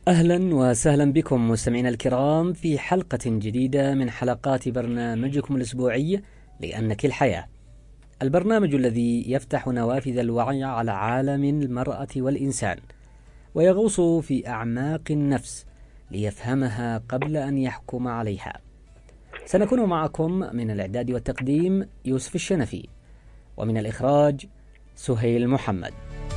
أهلا وسهلا بكم مستمعينا الكرام في حلقة جديدة من حلقات برنامجكم الأسبوعي لأنك الحياة، البرنامج الذي يفتح نوافذ الوعي على عالم المرأة والإنسان ويغوص في أعماق النفس ليفهمها قبل أن يحكم عليها. سنكون معكم من الإعداد والتقديم يوسف الشنفي، ومن الإخراج سهيل محمد.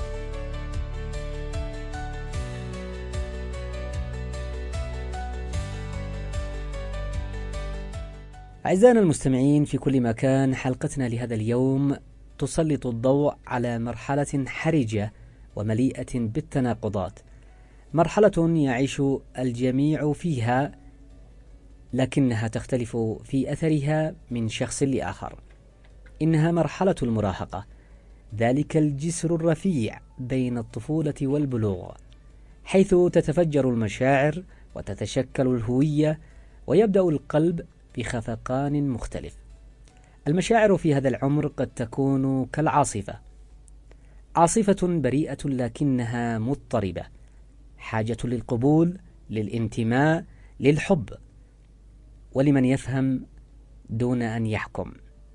أعزائنا المستمعين في كل مكان، حلقتنا لهذا اليوم تسلط الضوء على مرحلة حرجة ومليئة بالتناقضات، مرحلة يعيش الجميع فيها لكنها تختلف في أثرها من شخص لآخر. إنها مرحلة المراهقة، ذلك الجسر الرفيع بين الطفولة والبلوغ، حيث تتفجر المشاعر وتتشكل الهوية ويبدأ القلب بخفقان مختلف. المشاعر في هذا العمر قد تكون كالعاصفة، عاصفة بريئة لكنها مضطربة، حاجة للقبول، للانتماء، للحب، ولمن يفهم دون أن يحكم.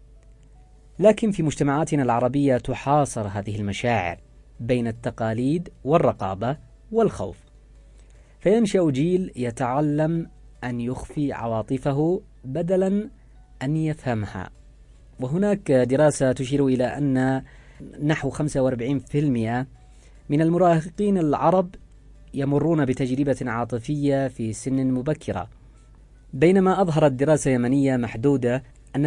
لكن في مجتمعاتنا العربية تحاصر هذه المشاعر بين التقاليد والرقابة والخوف، فينشأ جيل يتعلم أن يخفي عواطفه بدلا أن يفهمها. وهناك دراسة تشير إلى أن نحو 45% من المراهقين العرب يمرون بتجربة عاطفية في سن مبكرة، بينما أظهرت دراسة يمنية محدودة أن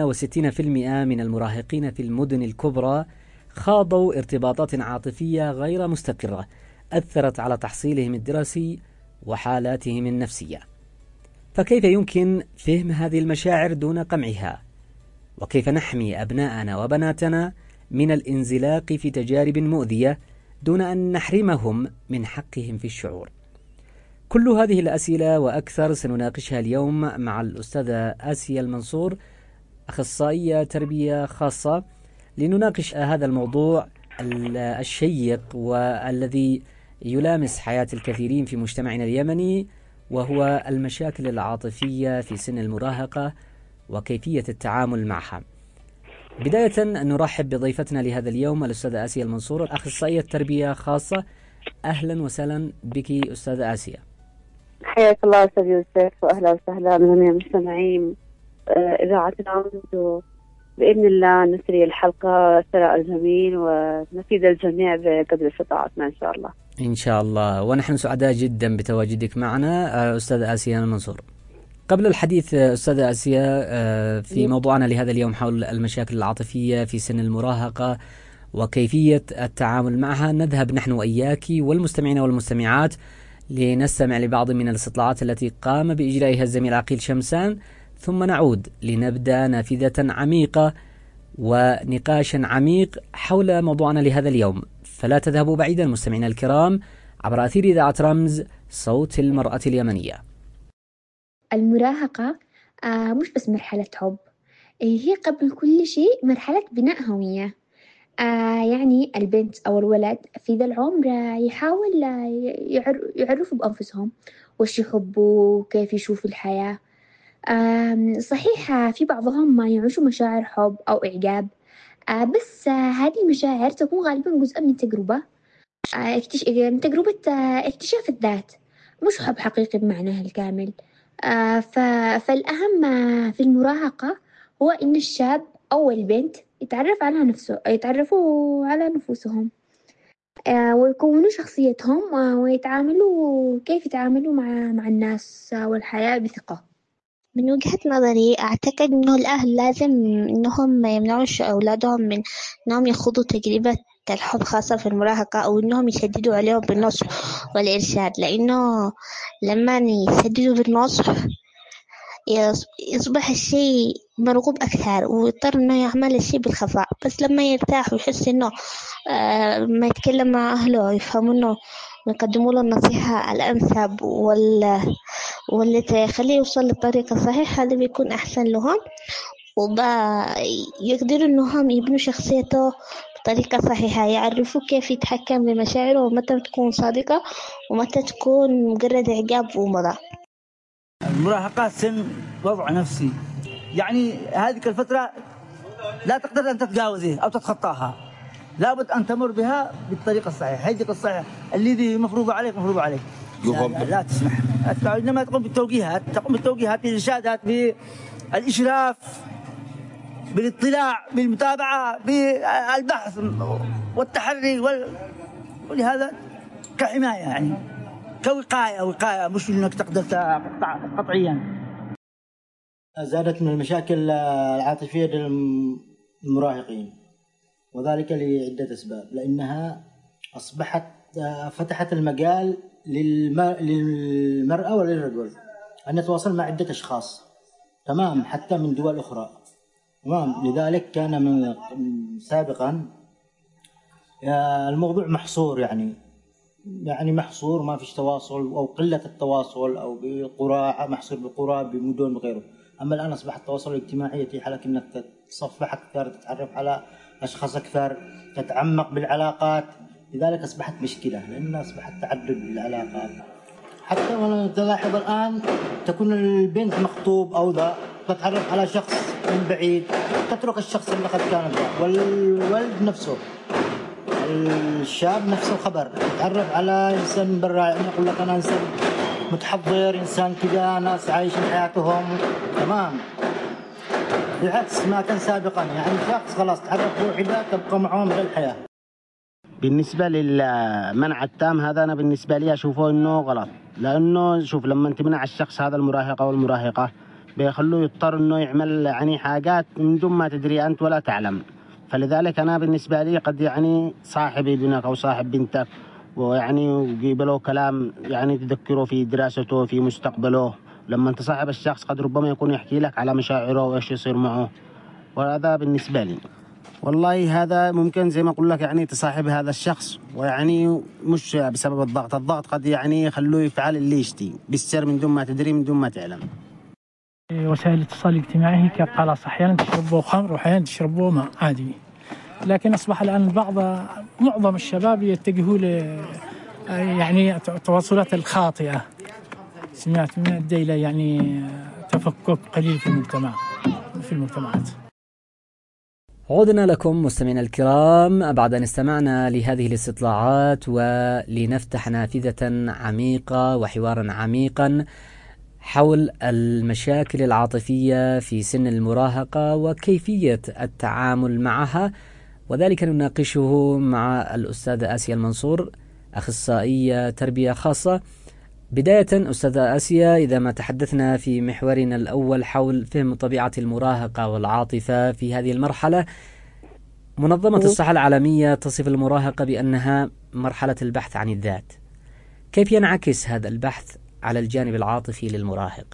68% من المراهقين في المدن الكبرى خاضوا ارتباطات عاطفية غير مستقرة أثرت على تحصيلهم الدراسي وحالاتهم النفسية. فكيف يمكن فهم هذه المشاعر دون قمعها؟ وكيف نحمي أبناءنا وبناتنا من الانزلاق في تجارب مؤذية دون أن نحرمهم من حقهم في الشعور؟ كل هذه الأسئلة وأكثر سنناقشها اليوم مع الأستاذة آسيا المنصور، أخصائية تربية خاصة، لنناقش هذا الموضوع الشيق والذي يلامس حياة الكثيرين في مجتمعنا اليمني، وهو المشاكل العاطفية في سن المراهقة وكيفية التعامل معها. بداية نرحب بضيفتنا لهذا اليوم الأستاذة آسيا المنصور، أخصائية تربية خاصة. أهلا وسهلا بك أستاذة آسيا. حياك الله أستاذ يوسف، وأهلا وسهلا بجميع المستمعين إذاعتنا. بإذن الله نسري الحلقة ثراء الجميل ونفيد الجميع بقدر استطاعتنا إن شاء الله. إن شاء الله، ونحن سعداء جدا بتواجدك معنا أستاذة آسيا المنصور. قبل الحديث أستاذة آسيا في موضوعنا لهذا اليوم حول المشاكل العاطفية في سن المراهقة وكيفية التعامل معها، نذهب نحن وإياك والمستمعين والمستمعات لنستمع لبعض من الاستطلاعات التي قام بإجرائها الزميل عقيل شمسان، ثم نعود لنبدأ نافذة عميقة ونقاشا عميق حول موضوعنا لهذا اليوم. فلا تذهبوا بعيدا مستمعينا الكرام عبر أثير إذاعة رمز صوت المرأة اليمنية. المراهقة مش بس مرحلة حب، هي قبل كل شيء مرحلة بناء هوية. يعني البنت أو الولد في ذا العمر يحاول يعرفوا بأنفسهم وش يحبوا وكيف يشوفوا الحياة. صحيح في بعضهم ما يعيشوا مشاعر حب أو إعجاب، بس هذه المشاعر تكون غالبا جزء من تجربة، من تجربة اكتشاف الذات، مش حب حقيقي بمعناه الكامل. فالأهم في المراهقة هو إن الشاب أو البنت يتعرفوا على نفوسهم، ويكونوا شخصيتهم، ويتعاملوا كيف يتعاملوا مع الناس والحياة بثقة. من وجهة نظري أعتقد إنه الأهل لازم إنهم ما يمنعوش أولادهم من إنهم يخوضوا تجربة الحب، خاصة في المراهقة، أو إنهم يشددوا عليهم بالنصح والإرشاد، لأنه لما يشددوا بالنصح يصبح الشيء مرغوب أكثر ويضطر إنه يعمل الشيء بالخفاء. بس لما يرتاح ويحس إنه ما يتكلم مع أهله يفهموا إنه ويقدموا له النصيحة الأنسب واللي تخليه يوصل للطريقة الصحيحة، هذا بيكون أحسن لهم، ويقدروا إنهم يبنوا شخصيته بطريقة صحيحة، يعرفوا كيف يتحكم بمشاعره ومتى تكون صادقة ومتى تكون مجرد إعجاب ومضى. المراهقة سن وضع نفسي، يعني هذه الفترة لا تقدر أن تتجاوزه أو تتخطاها، لابد أن تمر بها بالطريقة الصحيحة، هذه الصحيحة الذي مفروض عليك مفروض عليك. لا تسمح، إنما تقوم بالتوجيهات، بالإرشادات، بالإشراف، بالاطلاع، بالمتابعة، بالبحث والتحري ولهذا كحماية، يعني كوقاية مش إنك تقدر قطعيا. زادت من المشاكل العاطفية للمراهقين، وذلك لعدة أسباب، لأنها أصبحت فتحت المجال للمرأة وللرجل أن يتواصل مع عدة أشخاص، تمام، حتى من دول أخرى، تمام. لذلك كان من سابقا الموضوع محصور، يعني محصور، ما فيش تواصل أو قلة التواصل، أو بقرى محصور بقرى بمدن وغيره. أما الآن أصبح التواصل الاجتماعي يتيح لك أنك تتصفح أكثر، تتعرف على أشخاص أكثر، تتعمق بالعلاقات. لذلك أصبحت مشكلة، لأن أصبحت تعدد بالعلاقات. حتى ولا تلاحظ الآن تكون البنت مخطوب أو ذا، تتعرف على شخص من بعيد، تترك الشخص اللي قد كان ذا، والولد نفسه، الشاب نفسه الخبر، يتعرف على إنسان من برا، يعني يقول لك أنا إنسان متحضر، إنسان كذا، ناس عايشين حياتهم تمام، بالعكس ما كان سابقا. يعني شخص خلاص تعرف وحدة تبقى معه مدى الحياة. بالنسبة للمنع التام هذا، أنا بالنسبة لي أشوفه إنه غلط، لأنه شوف لما تمنع الشخص هذا المراهق أو المراهقة بيخلوه يضطر إنه يعمل يعني حاجات من دون ما تدري أنت ولا تعلم. فلذلك أنا بالنسبة لي قد يعني صاحب ابنك أو صاحب بنتك، ويعني وجيبله كلام يعني تذكره في دراسته في مستقبله. لما انت صاحب الشخص قد ربما يكون يحكي لك على مشاعره وإيش يصير معه، وهذا بالنسبة لي. والله هذا ممكن زي ما أقول لك يعني تصاحب هذا الشخص، ويعني مش بسبب الضغط قد يعني يخلوه يفعل اللي يشتي بالسر من دون ما تدري من دون ما تعلم. وسائل الاتصال الاجتماعي هي خلاص أحيانا تشربوا خمر وأحيانا تشربوا ماء عادي، لكن أصبح الآن معظم الشباب يتجهوا يعني التواصلات الخاطئة. سمعت من الديلة يعني تفكك قليل في المجتمعات. عودنا لكم مستمعينا الكرام بعد أن استمعنا لهذه الاستطلاعات، ولنفتح نافذة عميقة وحوارا عميقا حول المشاكل العاطفية في سن المراهقة وكيفية التعامل معها، وذلك نناقشه مع الأستاذة آسيا المنصور، أخصائية تربية خاصة. بداية أستاذة آسيا، إذا ما تحدثنا في محورنا الأول حول فهم طبيعة المراهقة والعاطفة في هذه المرحلة، منظمة الصحة العالمية تصف المراهقة بأنها مرحلة البحث عن الذات. كيف ينعكس هذا البحث على الجانب العاطفي للمراهق؟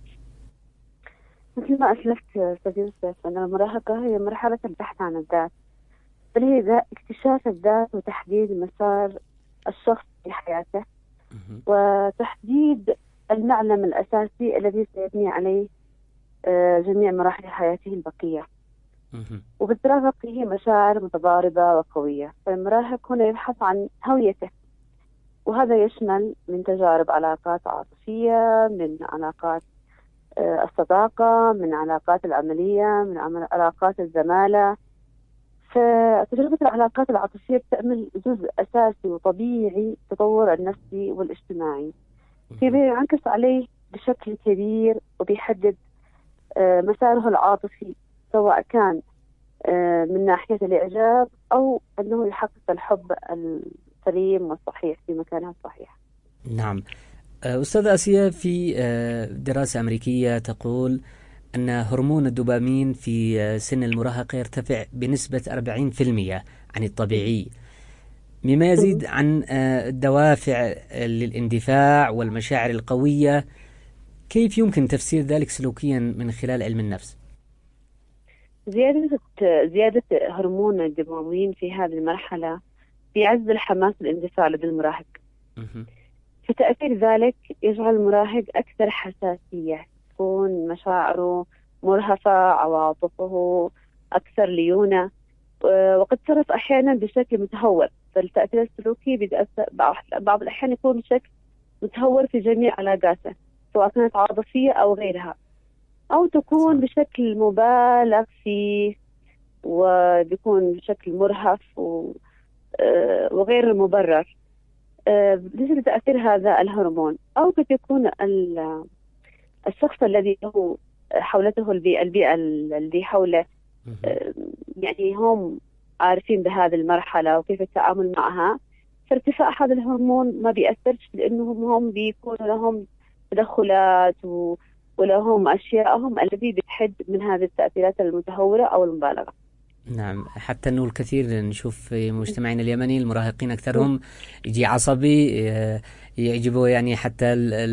مثل ما أسلفت أستاذ يوسف، أن المراهقة هي مرحلة البحث عن الذات، بل هي اكتشاف الذات وتحديد مسار الشخص في حياته، وتحديد المعلم الأساسي الذي سيبني عليه جميع مراحل حياته البقية. وبالتالي هي مشاعر متضاربة وقوية، فالمراهق هنا يبحث عن هويته، وهذا يشمل من تجارب علاقات عاطفية، من علاقات الصداقة، من علاقات العملية، من علاقات الزمالة. فتجربة العلاقات العاطفية بتعمل جزء أساسي وطبيعي التطور النفسي والاجتماعي، بينعكس عليه بشكل كبير وبيحدد مساره العاطفي، سواء كان من ناحية الإعجاب أو أنه يحقق الحب السليم والصحيح في مكانها الصحيح. نعم. أستاذ آسيا، في دراسة أمريكية تقول أن هرمون الدوبامين في سن المراهقة يرتفع بنسبة 40% عن الطبيعي، مما يزيد عن الدوافع للاندفاع والمشاعر القوية. كيف يمكن تفسير ذلك سلوكيا من خلال علم النفس؟ زيادة هرمون الدوبامين في هذه المرحلة بيعزز الحماس والاندفاع لدى المراهق، فتأثير ذلك يجعل المراهق أكثر حساسية، تكون مشاعره مرهفة، عواطفه أكثر ليونة، وقد تصرف أحيانا بشكل متهور، فالتأثير السلوكي بيتأثر بعض الأحيان يكون بشكل متهور في جميع علاقاته، سواء كانت عاطفية أو غيرها، أو تكون بشكل مبالغ فيه وبيكون بشكل مرهف وغير مبرر بسبب تأثير هذا الهرمون. أو قد يكون الشخص الذي له حولته البيئة اللي حوله يعني هم عارفين بهذه المرحلة وكيف التعامل معها، فارتفاع هذا الهرمون ما بيأثرش، لأنهم هم بيكون لهم تدخلات ولهم أشياءهم التي بتحد من هذه التأثيرات المتهورة أو المبالغة. نعم، حتى أنه الكثير نشوف في مجتمعنا اليمني المراهقين أكثرهم يجي عصبي، يعجبه يعني حتى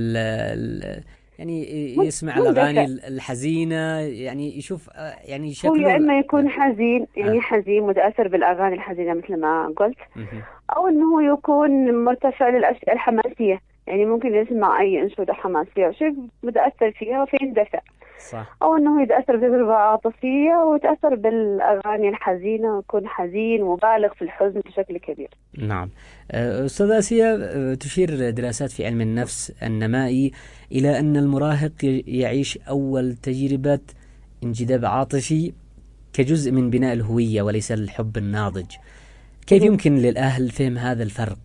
يعني يسمع الأغاني الحزينة، يعني يشوف يعني شكله، هو يا إما يكون حزين يعني حزين متأثر بالأغاني الحزينة مثل ما قلت، أو أنه يكون مرتفع للأشياء الحماسية، يعني ممكن يسمع أي أنشودة حماسية وشيء متأثر فيها فيندفع، صح. أو أنه يتأثر بتجربة عاطفية ويتأثر بالأغاني الحزينة ويكون حزين وبالغ في الحزن بشكل كبير. نعم. أستاذة آسيا، تشير دراسات في علم النفس النمائي إلى أن المراهق يعيش أول تجربة انجذاب عاطفي كجزء من بناء الهوية وليس الحب الناضج. كيف يمكن للأهل فهم هذا الفرق؟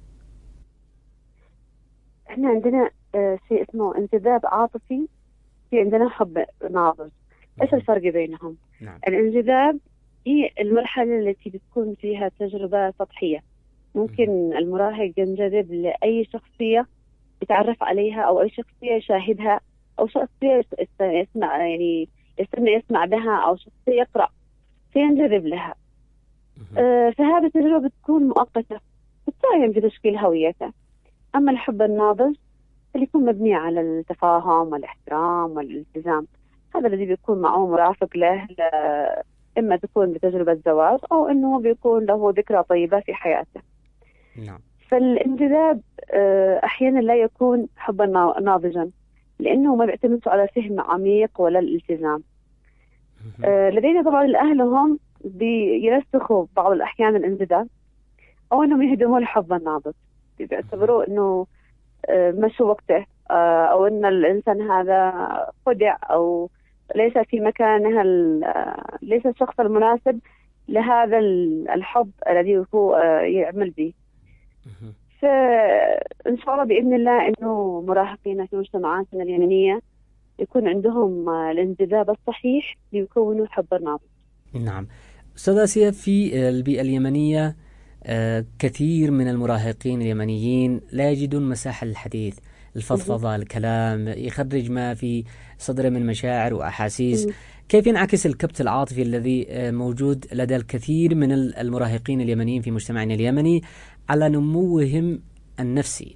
احنا عندنا شيء اسمه انجذاب عاطفي، في عندنا حب ناضج. ايش الفرق بينهم؟ نعم. الانجذاب هي المرحلة التي بتكون فيها تجربة سطحية، ممكن المراهق ينجذب لأي شخصية يتعرف عليها أو أي شخصية يشاهدها أو شخصية يسمع يعني يسمع بها أو شخصية يقرأ فينجذب لها. فهذه التجربة بتكون مؤقتة بتساهم في تشكيل هويته. أما الحب الناضج اللي يكون مبني على التفاهم والاحترام والالتزام، هذا الذي بيكون معه مرافق له إما تكون بتجربة زواج أو إنه بيكون له ذكرى طيبة في حياته. نعم. فالانجذاب أحيانا لا يكون حبا ناضجا، لأنه ما بيعتمد على فهم عميق ولا الالتزام. لدينا طبعا الأهل هم بيرسخوا بعض الأحيان الانجذاب أو إنهم يهدموا الحب الناضج، بيعتبروا إنه مشوا وقته أو إن الإنسان هذا خدع أو ليس في مكانه، ليس الشخص المناسب لهذا الحب الذي هو يعمل به. فإن شاء الله بإذن الله إنه مراهقين في مجتمعاتنا اليمنية يكون عندهم الانجذاب الصحيح ليكونوا حب الناضج. نعم. أستاذة آسيا، في البيئة اليمنية كثير من المراهقين اليمنيين لا يجدون مساحة للحديث، الفضفضة، الكلام، يخرج ما في صدره من مشاعر وأحاسيس. كيف ينعكس الكبت العاطفي الذي موجود لدى الكثير من المراهقين اليمنيين في مجتمعنا اليمني على نموهم النفسي؟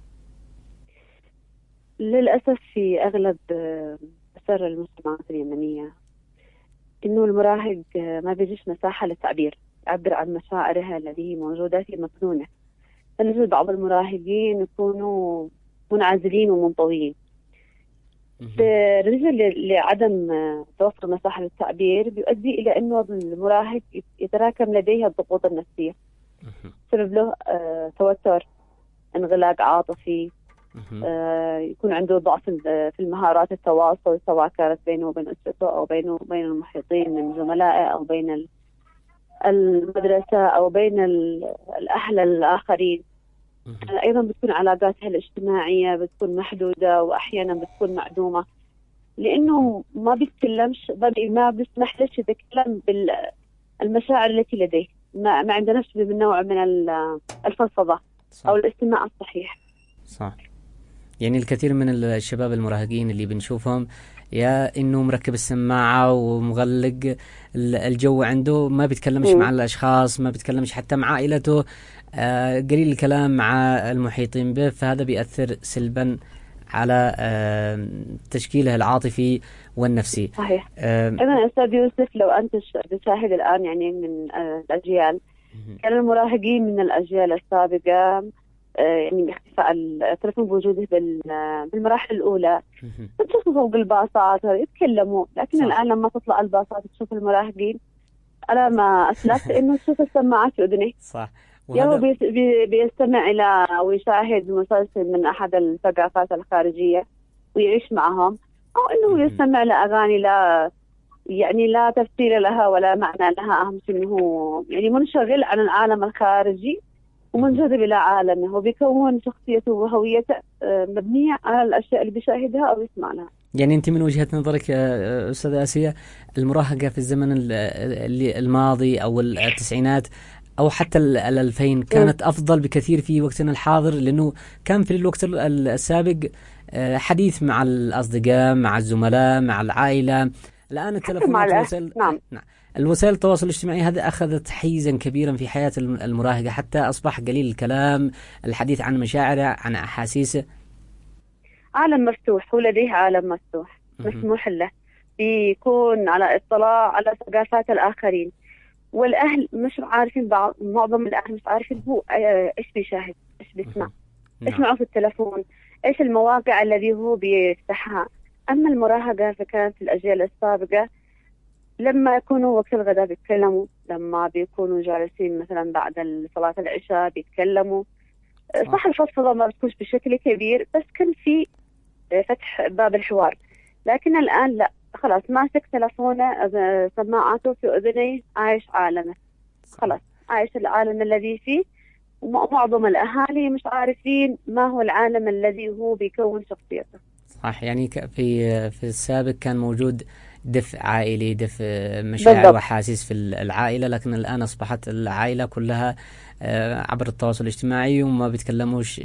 للأسف في أغلب أسر المجتمعات اليمنية إنه المراهق ما بيجيش مساحة للتعبير، يعبر عن مشاعرها التي موجودة في مكنونة. فنجد بعض المراهقين يكونوا منعزلين ومنطويين. بالنسبة لعدم توفر مساحة للتعبير بيؤدي إلى أنه المراهق يتراكم لديه الضغوط النفسية، سبب له توتر، انغلاق عاطفي، يكون عنده ضعف في المهارات التواصل، سواء كانت بينه وبين أسرته أو بينه وبين المحيطين من زملائه أو بين المدرسة أو بين الأهل الآخرين. أيضا بتكون علاقاتها الاجتماعية بتكون محدودة وأحيانا بتكون معدومة، لأنه ما بيتكلمش، ما بيسمح لش يتكلم بالمشاعر التي لديه، ما عندناش بالنوع من الفضفضة أو الاستماع الصحيح. صح. يعني الكثير من الشباب المراهقين اللي بنشوفهم يا إنه مركب السماعة ومغلق الجو عنده، ما بيتكلمش مع الأشخاص، ما بيتكلمش حتى مع عائلته، قليل الكلام مع المحيطين به، فهذا بيأثر سلبا على تشكيله العاطفي والنفسي. صحيح. أيضا أستاذ يوسف، لو أنت تشاهد الآن يعني من الأجيال، كان المراهقين من الأجيال السابقة يعني باختفاء التلفون بوجوده بالمراحل الأولى تشوفوا فوق الباصات يتكلموا، لكن صح. الآن لما تطلع الباصات تشوف المراهقين على ما أسلفت إنه تشوف السماعات في أذنه. صح. يا هو بيستمع إلى ويشاهد مسلسل من أحد الثقافات الخارجية ويعيش معهم، أو إنه يستمع لأغاني لا تفسير لها ولا معنى لها، أهم شيء إنه يعني منشغل عن العالم الخارجي ومنجذب إلى عالمه، وبيكون شخصيته وهويته مبنية على الأشياء اللي بيشاهدها أو يسمع لها. يعني أنت من وجهة نظرك أستاذة آسيا، المراهقة في الزمن الماضي أو التسعينات أو حتى 2000 كانت أفضل بكثير في وقتنا الحاضر، لأنه كان في الوقت السابق حديث مع الأصدقاء، مع الزملاء، مع العائلة. الآن التلفونات الوسائل التواصل الاجتماعي هذا أخذت حيزا كبيرا في حياة المراهقة، حتى أصبح قليل الكلام، الحديث عن مشاعره، عن أحاسيسه. عالم مفتوح، هو لديه عالم مفتوح مسموح له بيكون على اطلاع على ثقافات الآخرين، والأهل مش عارفين، معظم الأهل مش عارفين هو إيش بيشاهد، إيش بيسمع، إيش معه في التلفون، إيش المواقع الذي هو بيفتحها. أما المراهقة فكانت في الأجيال السابقة لما يكونوا وقت الغداء بيتكلموا، لما بيكونوا جالسين مثلا بعد صلاة العشاء بيتكلموا. صح الفضفضة ما بتكونش بشكل كبير، بس كان في فتح باب الحوار. لكن الآن لا، خلاص ماسك تلفونه، سماعاته في أذنيه، عايش عالمه، خلاص عايش العالم الذي فيه. ومعظم الأهالي مش عارفين ما هو العالم الذي هو بيكون شخصيته. صح. يعني في السابق كان موجود دفء عائلي، دفء مشاعر وحاسيس في العائلة، لكن الآن أصبحت العائلة كلها عبر التواصل الاجتماعي وما بيتكلموش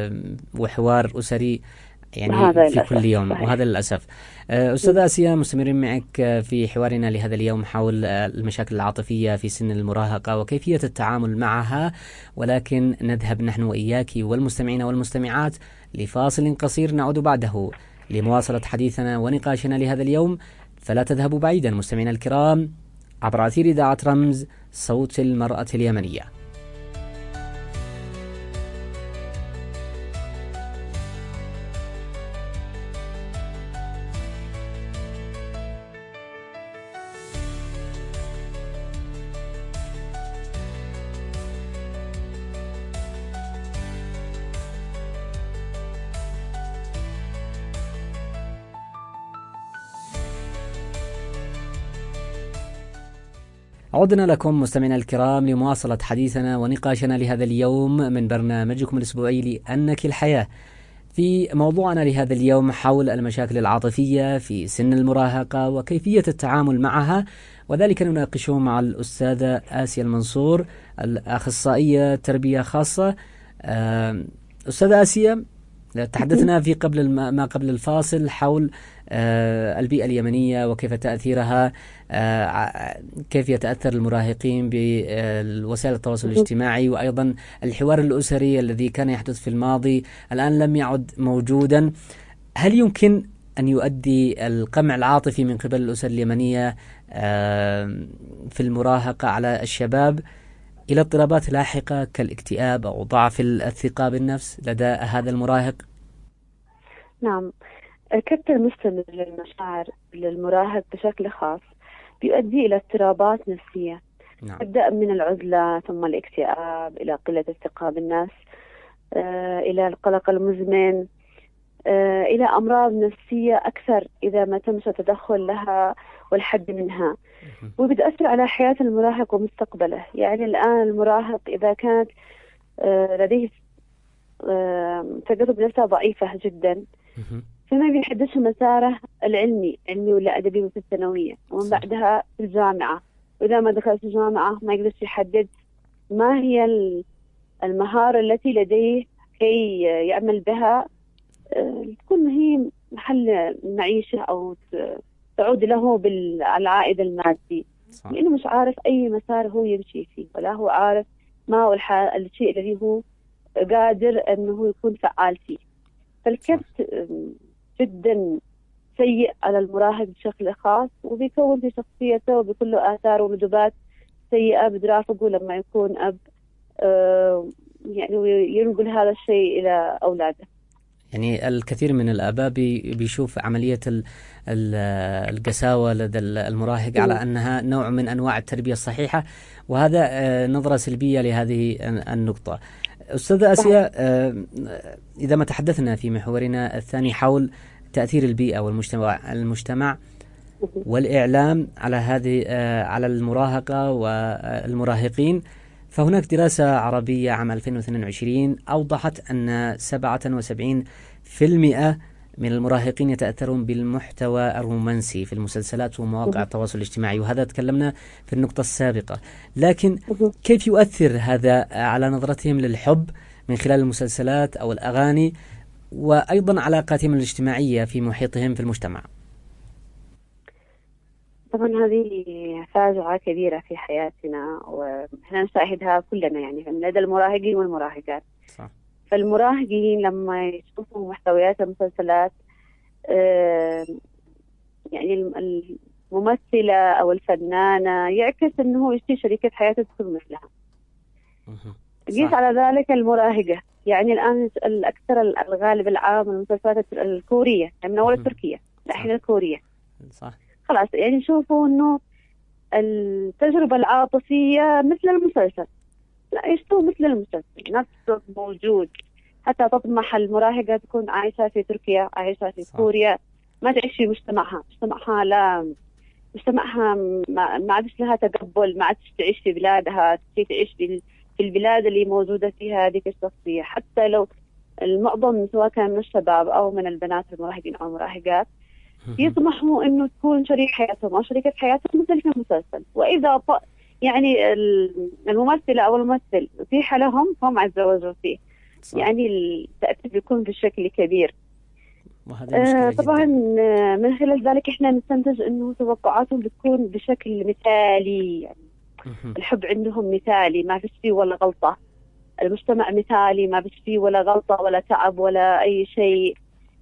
وحوار أسري يعني في كل يوم. وهذا للأسف. أستاذة آسيا، مستمرين معك في حوارنا لهذا اليوم حول المشاكل العاطفية في سن المراهقة وكيفية التعامل معها، ولكن نذهب نحن وإياك والمستمعين والمستمعات لفاصل قصير، نعود بعده لمواصلة حديثنا ونقاشنا لهذا اليوم. فلا تذهبوا بعيدا مستمعينا الكرام عبر أثير إذاعة رمز صوت المرأة اليمنية. عدنا لكم مستمعينا الكرام لمواصلة حديثنا ونقاشنا لهذا اليوم من برنامجكم الأسبوعي لأنك الحياة. في موضوعنا لهذا اليوم حول المشاكل العاطفية في سن المراهقة وكيفية التعامل معها، وذلك نناقشه مع الأستاذة آسيا المنصور، الأخصائية تربية خاصة. أستاذة آسيا، تحدثنا في ما قبل الفاصل حول البيئة اليمنية وكيف تأثيرها، كيف يتأثر المراهقين بوسائل التواصل الاجتماعي، وأيضا الحوار الأسري الذي كان يحدث في الماضي الآن لم يعد موجودا. هل يمكن أن يؤدي القمع العاطفي من قبل الأسر اليمنية في المراهقة على الشباب إلى اضطرابات لاحقة كالاكتئاب أو ضعف الثقة بالنفس لدى هذا المراهق؟ نعم، كبت المستمر للمشاعر للمراهق بشكل خاص بيؤدي إلى اضطرابات نفسية. نعم. تبدأ من العزلة ثم الاكتئاب إلى قلة الثقة بالنفس، إلى القلق المزمن، إلى أمراض نفسية أكثر إذا ما تمش تدخل لها والحد منها، وبتأثر على حياة المراهق ومستقبله. يعني الآن المراهق إذا كانت لديه ثقته بنفسه ضعيفة جدا، فما بيحددش مساره العلمي ولا أدبي في الثانوية ومن بعدها في الجامعة، وإذا ما دخل في الجامعة ما يقدرش يحدد ما هي المهارة التي لديه كي يعمل بها تكون هي محل معيشة أو تعود له بالعائد المادي، لأنه مش عارف أي مسار هو يمشي فيه، ولا هو عارف ما هو الشيء الذي هو قادر أنه يكون فعال فيه. فالكبت جدا سيء على المراهق بشكل خاص، وبيكون في شخصيته وبكل له آثار وندبات سيئة بترافقه لما يكون أب، يعني ينقل هذا الشيء إلى أولاده. يعني الكثير من الآباء بيشوف عملية القساوة لدى المراهق على أنها نوع من أنواع التربية الصحيحة، وهذا نظرة سلبية لهذه النقطة. أستاذة آسيا، إذا ما تحدثنا في محورنا الثاني حول تأثير البيئة والمجتمع والإعلام على المراهقة والمراهقين، فهناك دراسة عربية عام 2022 أوضحت أن 77% من المراهقين يتأثرون بالمحتوى الرومانسي في المسلسلات ومواقع التواصل الاجتماعي، وهذا تكلمنا في النقطة السابقة. لكن كيف يؤثر هذا على نظرتهم للحب من خلال المسلسلات أو الأغاني، وأيضا علاقاتهم الاجتماعية في محيطهم في المجتمع؟ طبعا هذه فاجعة كبيرة في حياتنا، ونحن نشاهدها كلنا يعني لدى المراهقين والمراهقات. صح. فالمراهقين لما يشوفوا محتويات المسلسلات، يعني الممثلة أو الفنانة يعكس أنه هو يشتري شريكة حياته تكون مثلها. قيس على ذلك المراهقة، يعني الآن الأكثر الغالب العام المسلسلات الكورية، من أول التركية الحين الكورية. صح. خلاص يعني شوفوا أنه التجربة العاطفية مثل المسلسل، لا يشتوا مثل المسلسل، نفسه موجود. حتى تطمح المراهقة تكون عايشة في تركيا، عايشة في كوريا، ما تعيش في مجتمعها لا مجتمعها ما عادش لها تقبل، ما عادش تعيش في بلادها، تعيش في البلاد اللي موجودة فيها هذيك الشخصية. حتى لو المعظم سواء كان من الشباب أو من البنات المراهقين أو المراهقات يطمحوا إنه تكون شريك حياتهم أو شريكة حياتهم مثل في المسلسل. وإذا يعني الممثلة أو الممثل أتيح لهم هم يتزوجوا فيه. صح. يعني التأثير بيكون بشكل كبير. طبعا من خلال ذلك احنا نستنتج انه توقعاتهم بتكون بشكل مثالي، يعني الحب عندهم مثالي ما فيش فيه ولا غلطة، المجتمع مثالي ما فيش فيه ولا غلطة ولا تعب ولا أي شيء.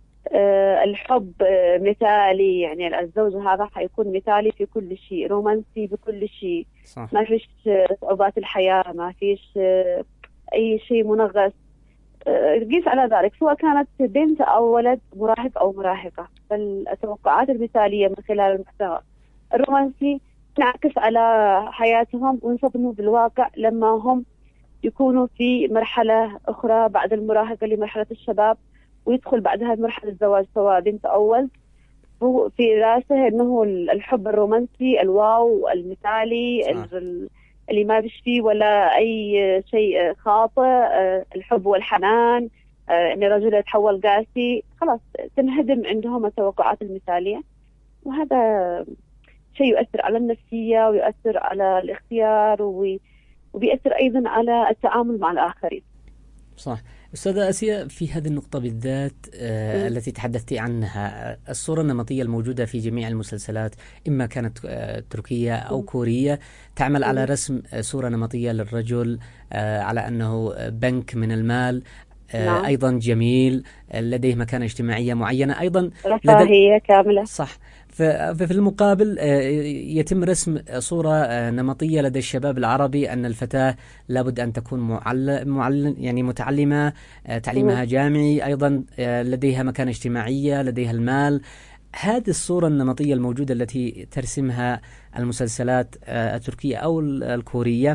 الحب مثالي، يعني الزوج هذا حيكون مثالي في كل شيء، رومانسي بكل شيء. صح. ما فيش صعوبات الحياة، ما فيش أي شيء منغص. قيس على ذلك سواء كانت بنت أو ولد، مراهق أو مراهقة، فالتوقعات المثالية من خلال المحتوى الرومانسي تنعكس على حياتهم وينصدموا بالواقع لما هم يكونوا في مرحلة أخرى بعد المراهقة لمرحلة الشباب، ويدخل بعدها مرحلة الزواج سواء بنت أو ولد. هو في راسه أنه الحب الرومانسي الواو المثالي اللي ما بيش فيه ولا أي شيء خاطئ، الحب والحنان، أن الرجل يتحول قاسي، خلاص تنهدم عندهم التوقعات المثالية. وهذا شيء يؤثر على النفسية ويؤثر على الاختيار وبيأثر أيضا على التعامل مع الآخرين. صح. أستاذة آسيا، في هذه النقطة بالذات التي تحدثتي عنها، الصورة النمطية الموجودة في جميع المسلسلات إما كانت تركية أو كورية تعمل على رسم صورة نمطية للرجل على أنه بنك من المال، أيضا جميل، لديه مكانة اجتماعية معينة، أيضا رفاهية كاملة. صح. ففي المقابل يتم رسم صورة نمطية لدى الشباب العربي أن الفتاة لابد أن تكون يعني متعلمة، تعليمها جامعي، أيضا لديها مكانة اجتماعية، لديها المال. هذه الصورة النمطية الموجودة التي ترسمها المسلسلات التركية أو الكورية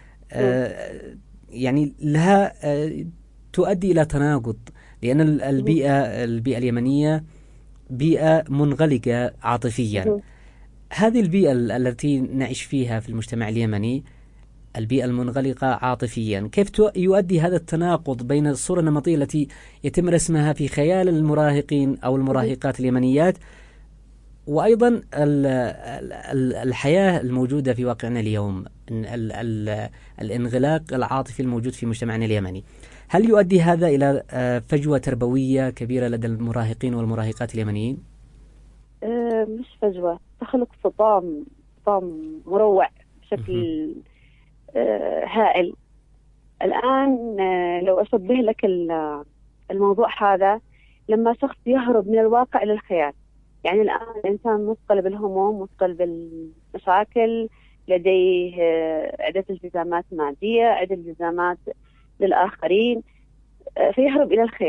يعني لها تؤدي إلى تناقض، لأن البيئة اليمنية بيئة منغلقة عاطفيا. هذه البيئة التي نعيش فيها في المجتمع اليمني، البيئة المنغلقة عاطفيا، كيف يؤدي هذا التناقض بين الصورة النمطية التي يتم رسمها في خيال المراهقين أو المراهقات اليمنيات وأيضا الحياة الموجودة في واقعنا اليوم، الانغلاق العاطفي الموجود في مجتمعنا اليمني؟ هل يؤدي هذا إلى فجوة تربوية كبيرة لدى المراهقين والمراهقات اليمنيين؟ مش فجوة، تخلق صدام مروع بشكل هائل. الآن لو أشبه لك الموضوع هذا لما شخص يهرب من الواقع إلى الخيال. يعني الآن الإنسان مثقل بالهموم، مثقل بالمشاكل، لديه عدة التزامات مادية، عدة التزامات للآخرين، فيهرب إلى الخيال.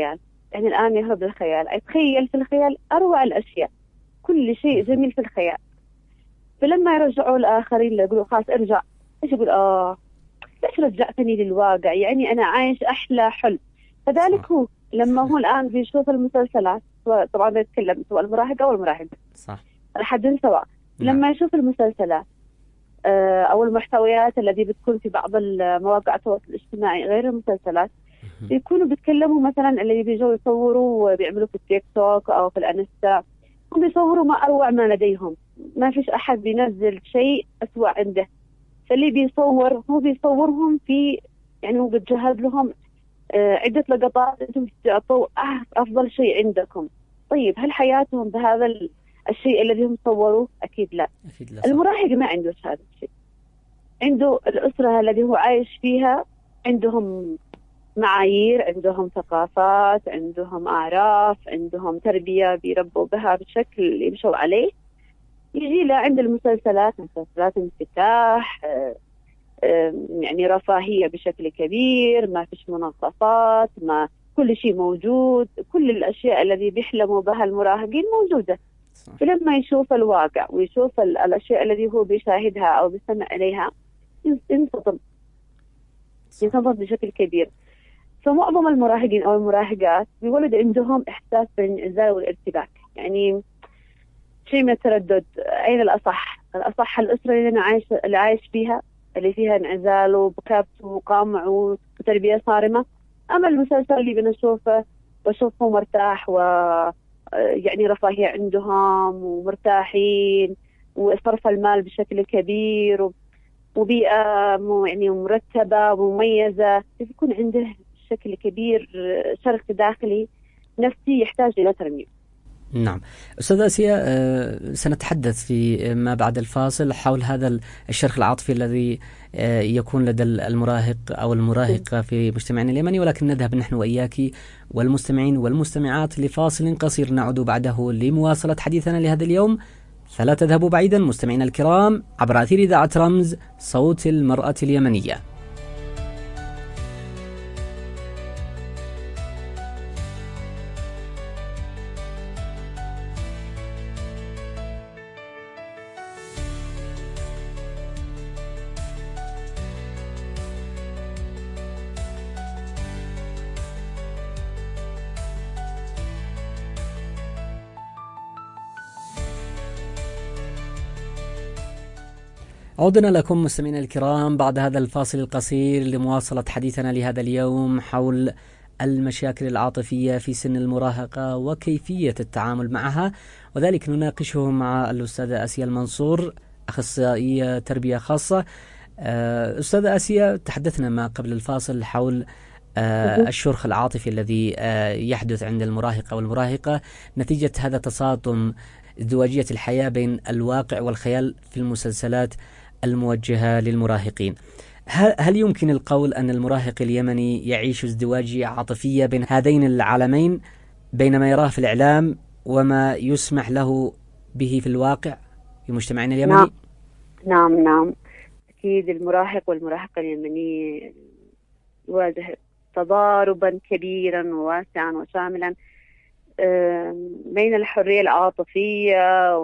يعني الآن يهرب للخيال، يتخيل في الخيال أروع الأشياء، كل شيء جميل في الخيال. فلما يرجعوا الآخرين يقولوا خلاص ارجع، إيش يقول ليش رجعتني للواقع؟ يعني أنا عايش أحلى حلم. فذلك هو لما هو الآن بيشوف المسلسلات، طبعا بيتكلم سواء المراهق أو المراهق صح الحد سواء، لما يشوف المسلسلات أو المحتويات التي بتكون في بعض المواقع التواصل الاجتماعي غير المسلسلات، بيكونوا بيتكلموا مثلا اللي بيجوا يصوروا وبيعملوا في التيك توك أو في الانستا، هم بيصوروا ما أروع ما لديهم، ما فيش أحد بينزل شيء أسوأ عنده. فاللي بيصور هو بيصورهم في، يعني هو بتجهز لهم عدة لقطات أنتم تعطوا أفضل شيء عندكم. طيب هل حياتهم بهذا الشيء الذي هم صوروه؟ أكيد لا. المراهق ما عنده هذا الشيء، عنده الأسرة الذي هو عايش فيها، عندهم معايير، عندهم ثقافات، عندهم أعراف، عندهم تربية بيربوا بها بشكل يمشوا عليه. يجي له عند المسلسلات انفتاح، يعني رفاهية بشكل كبير، ما فيش منغصات، ما كل شيء موجود، كل الأشياء التي بيحلموا بها المراهقين موجودة. فلما يشوف الواقع ويشوف الأشياء التي هو بيشاهدها أو بيستمع إليها ينصدم بشكل كبير. فمعظم المراهقين أو المراهقات بيولد عندهم إحساس بالانعزال والارتباك، يعني شيء من التردد. أين الأصح الأسرة اللي عايش فيها، اللي فيها انعزال وبكابته وقمع وتربية صارمة، أما المسلسل اللي بشوفه مرتاح يعني رفاهية عندهم ومرتاحين وصرف المال بشكل كبير وبيئة يعني مرتبة ومميزة، يكون عنده بشكل كبير شرخ داخلي نفسي يحتاج إلى ترميم. نعم أستاذ آسيا، سنتحدث في ما بعد الفاصل حول هذا الشرخ العاطفي الذي يكون لدى المراهق أو المراهقة في مجتمعنا اليمني، ولكن نذهب نحن وإياك والمستمعين والمستمعات لفاصل قصير، نعود بعده لمواصلة حديثنا لهذا اليوم. فلا تذهبوا بعيدا مستمعينا الكرام عبر أثير إذاعة رمز صوت المرأة اليمنية. عودنا لكم مستمعينا الكرام بعد هذا الفاصل القصير لمواصلة حديثنا لهذا اليوم حول المشاكل العاطفية في سن المراهقة وكيفية التعامل معها، وذلك نناقشه مع الأستاذة آسيا المنصور، أخصائية تربية خاصة. أستاذة آسيا، تحدثنا ما قبل الفاصل حول الشرخ العاطفي الذي يحدث عند المراهق أو المراهقة نتيجة هذا تصادم ازدواجية الحياة بين الواقع والخيال في المسلسلات الموجهة للمراهقين. هل يمكن القول أن المراهق اليمني يعيش ازدواجية عاطفية بين هذين العالمين، بين ما يراه في الإعلام وما يسمح له به في الواقع في مجتمعنا اليمني؟ نعم أكيد المراهق والمراهقة اليمني يواجه تضاربا كبيرا وواسعا وشاملا بين الحرية العاطفية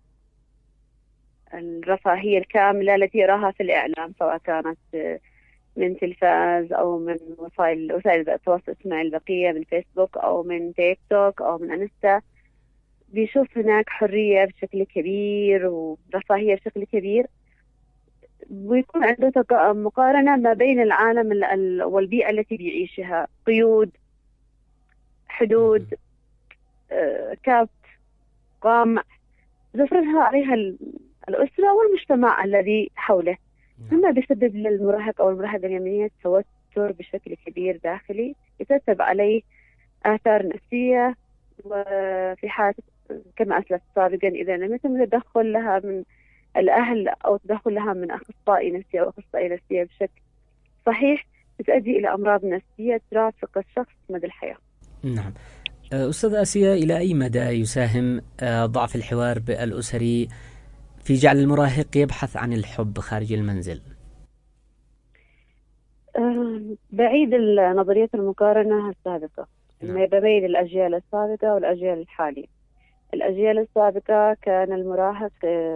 والرفاهية الكاملة التي يراها في الإعلام، سواء كانت من تلفاز أو من وسائل التواصل الاجتماعي البقية من فيسبوك أو من تيك توك أو من انستا. بيشوف هناك حرية بشكل كبير ورفاهية بشكل كبير، ويكون عنده مقارنة ما بين العالم والبيئة التي بيعيشها، قيود، حدود، كابت، قامع تفرضها عليها الأسرة والمجتمع الذي حوله، مما بيسبب للمراهق أو المراهقة اليمنية توتر بشكل كبير داخلي يترتب عليه آثار نفسية. وفي حالة كما أسلفت سابقا إذا لم يتم تدخل لها من الأهل أو تدخل لها من أخصائي نفسي أو أخصائية نفسية بشكل صحيح، بتؤدي إلى أمراض نفسية ترافق الشخص مدى الحياة. نعم. أستاذ آسيا، إلى أي مدى يساهم ضعف الحوار الأسري في جعل المراهق يبحث عن الحب خارج المنزل؟ بعيد نظرية المقارنة السابقة، ما بين الأجيال السابقة والأجيال الحالية. الأجيال السابقة كان المراهق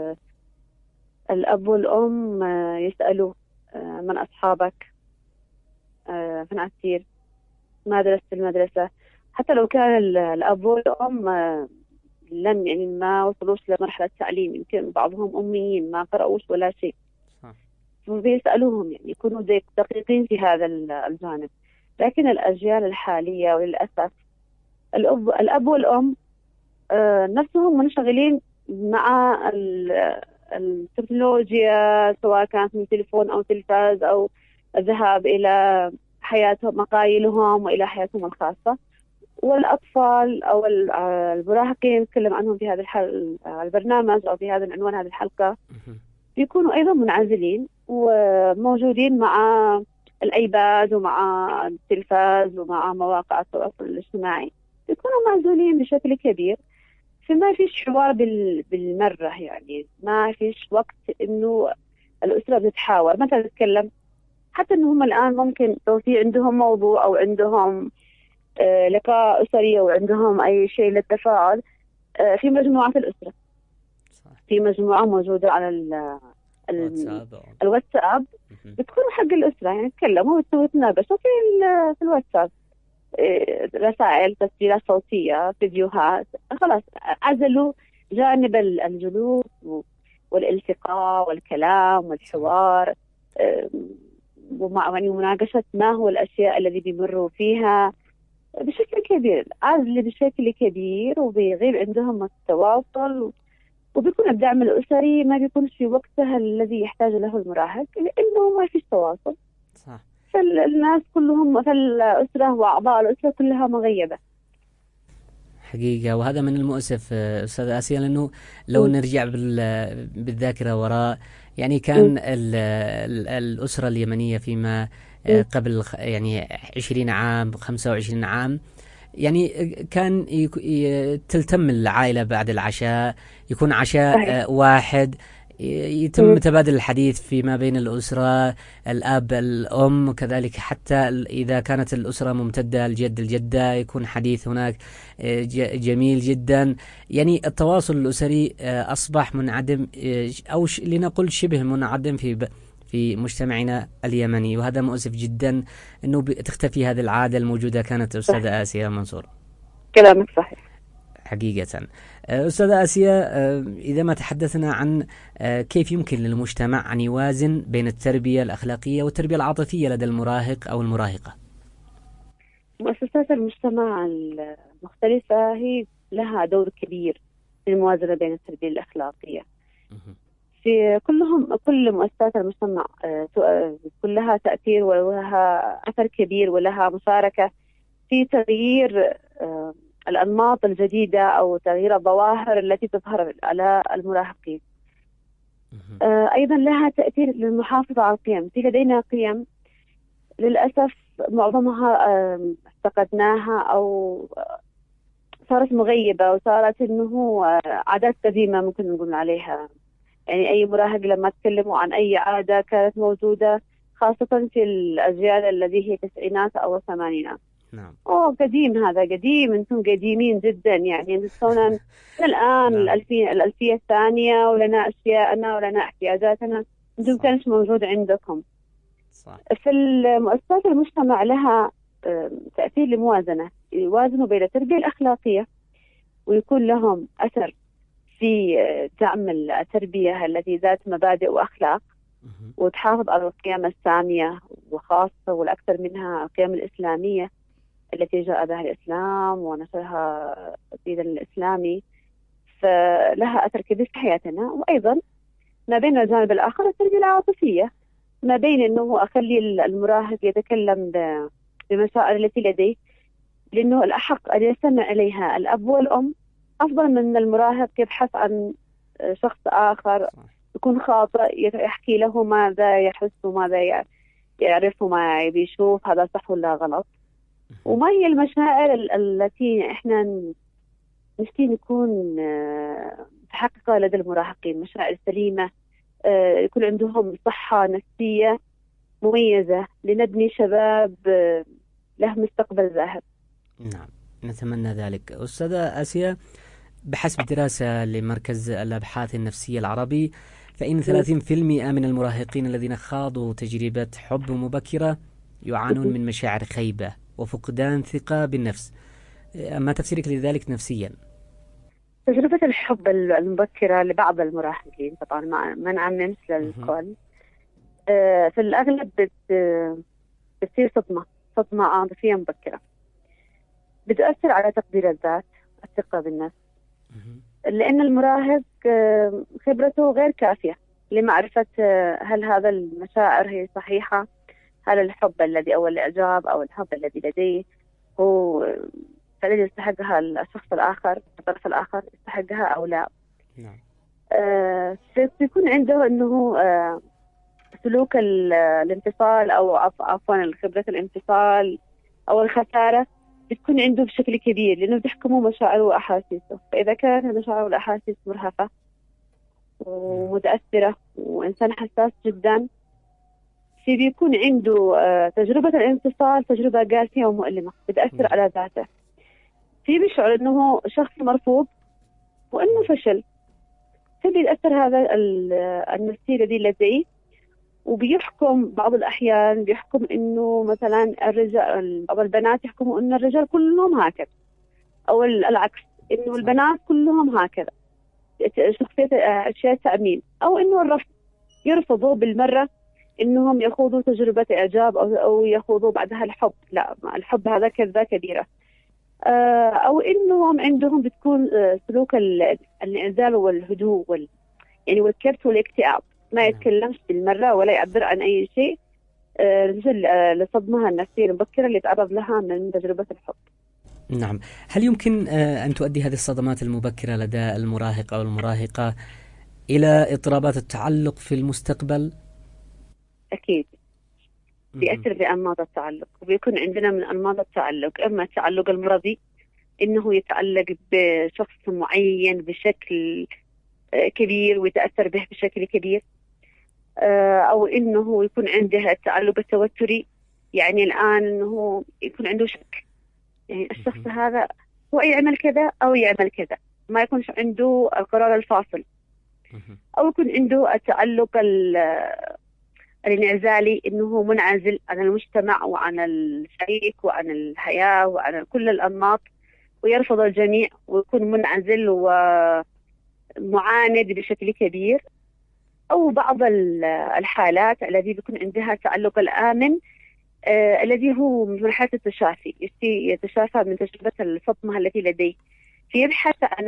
الأب والأم يسألوا من أصحابك، من أسير، ما درست المدرسة. حتى لو كان الأب والأم لم يعني ما وصلوش لمرحلة التعليم، يمكن بعضهم أميين ما قرأوش ولا شيء، بيسألوهم يعني يكونوا دقيقين في هذا الجانب. لكن الأجيال الحالية وللأسف الأب والأم نفسهم منشغلين مع التكنولوجيا، سواء كانت من تليفون أو تلفاز أو الذهاب إلى حياتهم مقايلهم وإلى حياتهم الخاصة. والأطفال أو المراهقين نتكلم عنهم في هذا البرنامج أو في هذا العنوان هذه الحلقة بيكونوا أيضا منعزلين وموجودين مع الأيباد ومع التلفاز ومع مواقع التواصل الاجتماعي، بيكونوا معزولين بشكل كبير. فما فيش حوار بالمرة، يعني ما فيش وقت إنه الأسرة بتتحاور مثلا تتكلم. حتى إنه هم الآن ممكن لو في عندهم موضوع أو عندهم لقاء أسري أو عندهم أي شيء للتفاعل في مجموعات الأسرة، في مجموعة موجودة على الواتساب بتكون حق الأسرة، يعني يتكلموا ويتناقشوا في الواتساب، رسائل، تسجيلات صوتية، فيديوهات. خلاص عزلوا جانب الجلوس والالتقاء والكلام والحوار ومناقشة ما هو الأشياء الذي بيمروا فيها بشكل كبير. عزل بشكل كبير وبيغيب عندهم التواصل، وبيكون الدعم الأسري ما بيكونش في وقتها الذي يحتاج له المراهق لأنه ما فيش تواصل. صح. فالناس كلهم، فالأسرة وأعضاء الأسرة كلها مغيبة حقيقة. وهذا من المؤسف أستاذ آسيا، لأنه لو نرجع بالذاكرة وراء، يعني كان الأسرة اليمنية فيما قبل يعني 20 عام 25 عام، يعني كان تلتم العائلة بعد العشاء، يكون عشاء واحد، يتم تبادل الحديث فيما بين الأسرة، الأب الأم كذلك، حتى إذا كانت الأسرة ممتدة الجد الجدة يكون حديث هناك جميل جدا. يعني التواصل الأسري أصبح منعدم، أو لنقل شبه منعدم في مجتمعنا اليمني، وهذا مؤسف جدا أنه تختفي هذه العادة الموجودة. كانت أستاذة آسيا منصور. كلامك صحيح حقيقة. أستاذة آسيا، إذا ما تحدثنا عن كيف يمكن للمجتمع أن يوازن بين التربية الأخلاقية والتربية العاطفية لدى المراهق أو المراهقة؟ مؤسسات المجتمع المختلفة هي لها دور كبير في الموازنة بين التربية الأخلاقية. في كل مؤسسات المجتمع كلها تأثير ولها أثر كبير ولها مشاركة في تغيير الأنماط الجديدة أو تغيير الظواهر التي تظهر على المراهقين. أيضا لها تأثير للمحافظة على القيم. في لدينا قيم للأسف معظمها افتقدناها أو صارت مغيبة وصارت إنه عادات قديمة ممكن نقول عليها. يعني أي مراهق لما تكلموا عن أي عادة كانت موجودة خاصة في الأجيال الذي هي التسعينات أو الثمانينات. نعم. قديم، هذا قديم، أنتم قديمين جدا، يعني أنتم الآن الألفية الثانية ولنا أشياءنا ولنا احتياجاتنا، أنتم كانش موجود عندكم. صح. في المؤسسات المجتمع لها تأثير لموازنة، يوازنوا بين التربية الأخلاقية ويكون لهم أثر في دعم التربية التي ذات مبادئ وأخلاق وتحافظ على القيم السامية وخاصة والأكثر منها القيم الإسلامية التي جاء بها الإسلام ونشرها الدين الإسلامي، فلها أثر كبير في حياتنا. وأيضا ما بين الجانب الآخر التربية العاطفية، ما بين أنه أخلي المراهق يتكلم بمشاعر التي لديه، لأنه الأحق أن يستمع إليها الأب والأم أفضل من المراهق يبحث عن شخص آخر يكون خاطئ يحكي له ماذا يحس وماذا يعرف وما يبي يشوف هذا صح ولا غلط. وما هي المشاعر التي إحنا نشتي نكون محققة لدى المراهقين، مشاعر سليمة، يكون عندهم صحة نفسية مميزة لنبني شباب له مستقبل ذاهب. نعم. نتمنى ذلك. أستاذة آسيا، بحسب دراسة لمركز الأبحاث النفسية العربي، فإن 30% من المراهقين الذين خاضوا تجربة حب مبكرة يعانون من مشاعر خيبة وفقدان ثقة بالنفس. ما تفسيرك لذلك نفسيا؟ تجربة الحب المبكرة لبعض المراهقين، طبعا ما نعمم للكل، في الأغلب بتصير صدمة عاطفية مبكرة، بتأثر على تقدير الذات، الثقة بالنفس، لأن المراهق خبرته غير كافية لمعرفة هل هذا المشاعر هي صحيحة، هل الحب الذي أو الإعجاب أو الحب الذي لديه هو فعلا يستحقها الشخص الآخر، الطرف الآخر يستحقها أو لا. نعم. بيكون عنده أنه سلوك الانفصال أو عفوا خبرة الانفصال أو الخسارة بتكون عنده بشكل كبير، لأنه بيحكموا مشاعره وأحاسيسه. فإذا كانت المشاعر والأحاسيس مرهفة ومتأثرة وإنسان حساس جدا، بيكون عنده تجربة الانفصال تجربة قاسية ومؤلمة بتأثر على ذاته. بيشعر أنه شخص مرفوض وأنه فشل، بيتأثر هذا النفسية الذي لديه، وبيحكم بعض الأحيان بيحكم إنه مثلا الرجال، بعض البنات يحكموا إن الرجال كلهم هكذا، أو العكس إنه البنات كلهم هكذا، شخصية أشياء تأمين، أو إنه الرفض، يرفضوا بالمرة إنهم يخوضوا تجربة إعجاب أو يخوضوا بعدها الحب. لا، الحب هذا كذبة كبيرة. أو إنهم عندهم بتكون سلوك الانعزال والهدوء يعني والكبت والاكتئاب، ما يتكلمش بالمرة ولا يعبر عن أي شيء، لصدمها النفسية المبكرة اللي تعرض لها من تجربة الحب. نعم. هل يمكن أن تؤدي هذه الصدمات المبكرة لدى المراهق أو المراهقة إلى اضطرابات التعلق في المستقبل؟ أكيد بيأثر بأنماط التعلق، وبيكون عندنا من أنماط التعلق إما التعلق المرضي، إنه يتعلق بشخص معين بشكل كبير ويتأثر به بشكل كبير، أو إنه يكون عنده التعلق التوتري، يعني الآن إنه يكون عنده شك، يعني الشخص هذا هو يعمل كذا أو يعمل كذا، ما يكونش عنده القرار الفاصل. أو يكون عنده التعلق الانعزالي، إنه منعزل عن المجتمع وعن الشريك وعن الحياة وعن كل الأنماط، ويرفض الجميع ويكون منعزل ومعاند بشكل كبير. أو بعض الحالات التي بيكون عندها تعلق الآمن، الذي هو من مرحلة التشافي، يتشافى من تجربة الصدمة التي لديه، فيبحث عن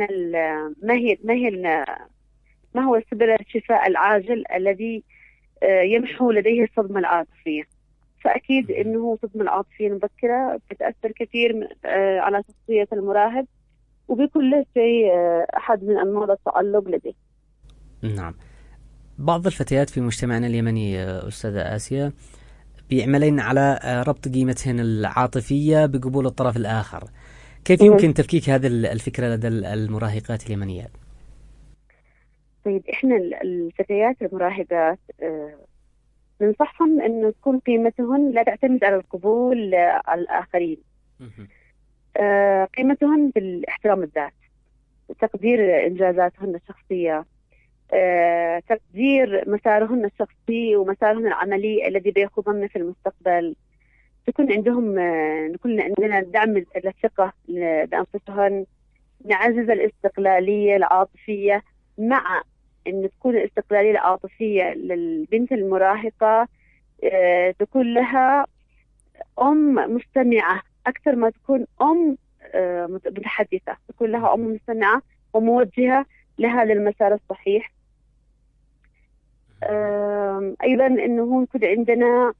ما هو سبل الشفاء العاجل الذي يمحو لديه الصدمة العاطفية. فأكيد إنه الصدمة العاطفية المبكرة بتأثر كثير على شخصية المراهق، وبيكون له شيء أحد من أنماط التعلق لديه. نعم. بعض الفتيات في مجتمعنا اليمني أستاذة آسيا بيعملين على ربط قيمتهن العاطفية بقبول الطرف الآخر. كيف يمكن تفكيك هذه الفكرة لدى المراهقات اليمنيات؟ طيب، إحنا الفتيات المراهقات ننصحهم أن تكون قيمتهن لا تعتمد على القبول على الآخرين. قيمتهن بالاحترام الذات، تقدير إنجازاتهن الشخصية، تقدير مسارهن الشخصي ومسارهن العملي الذي بيخوضن في المستقبل. تكون عندنا دعم للثقة بأنفسهن، نعزز الاستقلالية العاطفية، مع أن تكون الاستقلالية العاطفية للبنت المراهقة تكون لها أم مستمعة أكثر ما تكون أم متحدثة، تكون لها أم مستمعة وموجهة لها للمسار الصحيح. أيضا أنه يكون عندنا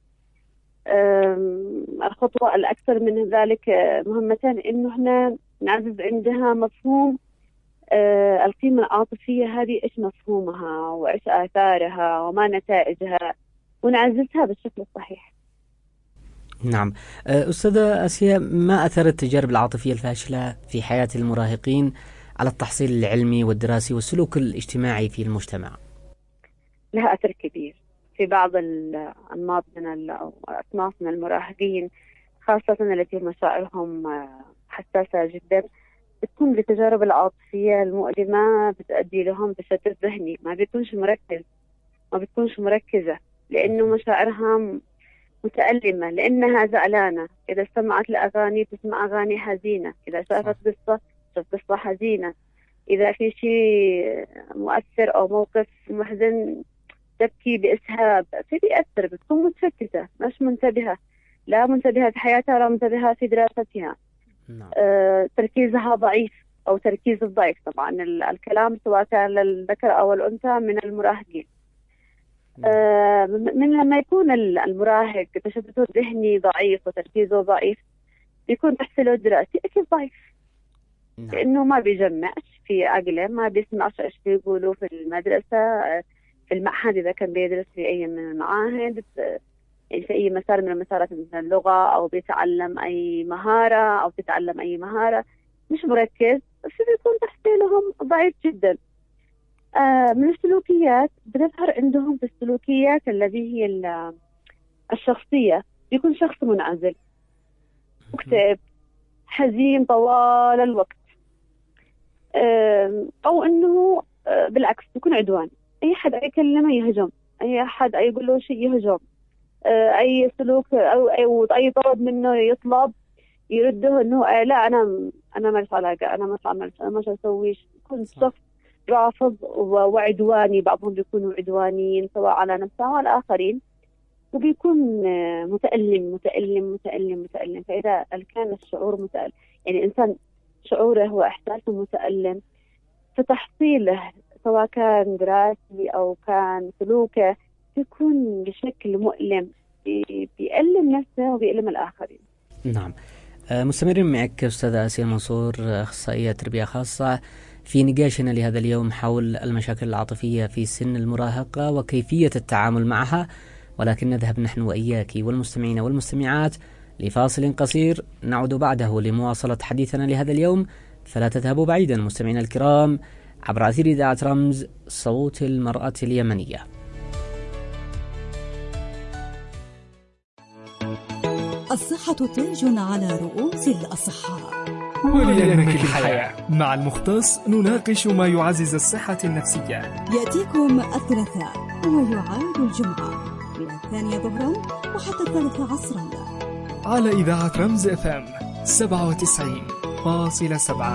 الخطوة الأكثر من ذلك مهمة، أنه احنا نعزز عندها مفهوم القيمة العاطفية هذه، إيش مفهومها وإيش آثارها وما نتائجها، ونعززها بالشكل الصحيح. نعم. أستاذة آسيا، ما أثر التجارب العاطفية الفاشلة في حياة المراهقين على التحصيل العلمي والدراسي والسلوك الاجتماعي في المجتمع؟ لها أثر كبير في بعض الأنماط من الأصناف من المراهقين، خاصة التي مشاعرهم حساسة جدا، بتكون بالتجارب العاطفية المؤلمة بتؤدي لهم تشتت ذهني، ما بيكونش مركز، ما بتكونش مركزة، لأنه مشاعرها متألمة، لأنها زعلانة. إذا سمعت الأغاني تسمع أغاني حزينة، إذا شافت قصة شافت قصة حزينة، إذا في شيء مؤثر أو موقف محزن تبكي بإسهاب، فبيأثر، بتكون متشتتة، مش منتبهة، لا منتبهة في حياتها ولا منتبهة في دراستها. تركيزها ضعيف أو تركيز الضعيف. طبعا الكلام سواء كان للذكر أو الأنثى من المراهقين. من لما يكون المراهق تشتته الذهني ضعيف وتركيزه ضعيف، بيكون تحصيله الدراسي أكيد ضعيف، لأنه ما بيجمعش في عقله، ما بيسمعش إيش بيقولوا في المدرسة، في المعهد إذا كان بيدرس في أي من المعاهد، يعني في أي مسار من المسارات مثل اللغة، أو بيتعلم أي مهارة أو بتتعلم أي مهارة، مش مركز، فبيكون تحصيلهم ضعيف جدا. من السلوكيات بتظهر عندهم في السلوكيات التي هي الشخصية، بيكون شخص منعزل، مكتئب، حزين طوال الوقت، أو أنه بالعكس يكون عدواني، أي حد يكلمه يهجم، أي حد يقول له شيء يهجم، أي سلوك أو أي طلب منه يطلب يرده أنه لا أنا ما لي علاقة، أنا ما أسويش. يكون شخص رافض وعدواني، بعضهم بيكونوا عدوانيين سواء على نفسه وعلى الآخرين، وبيكون متألم متألم متألم متألم. فإذا كان الشعور متألم، يعني إنسان شعوره وإحساسه متألم، فتحصيله سواء كان دراسي أو كان سلوكه بيكون بشكل مؤلم، بيألم نفسه وبيألم الآخرين. نعم. مستمرين معك أستاذة آسيا المنصور، أخصائية تربية خاصة، في نقاشنا لهذا اليوم حول المشاكل العاطفية في سن المراهقة وكيفية التعامل معها، ولكن نذهب نحن وإياك والمستمعين والمستمعات لفاصل قصير، نعود بعده لمواصلة حديثنا لهذا اليوم، فلا تذهبوا بعيدا مستمعينا الكرام عبر أثير إذاعة رمز صوت المرأة اليمنية. الصحة تاج على رؤوس الأصحاء، ولينك الحياة. مع المختص نناقش ما يعزز الصحة النفسية. يأتيكم الثلاثاء ويعاد الجمعة من 2 ظهرا وحتى 3 عصرا على إذاعة رمز FM 97.7.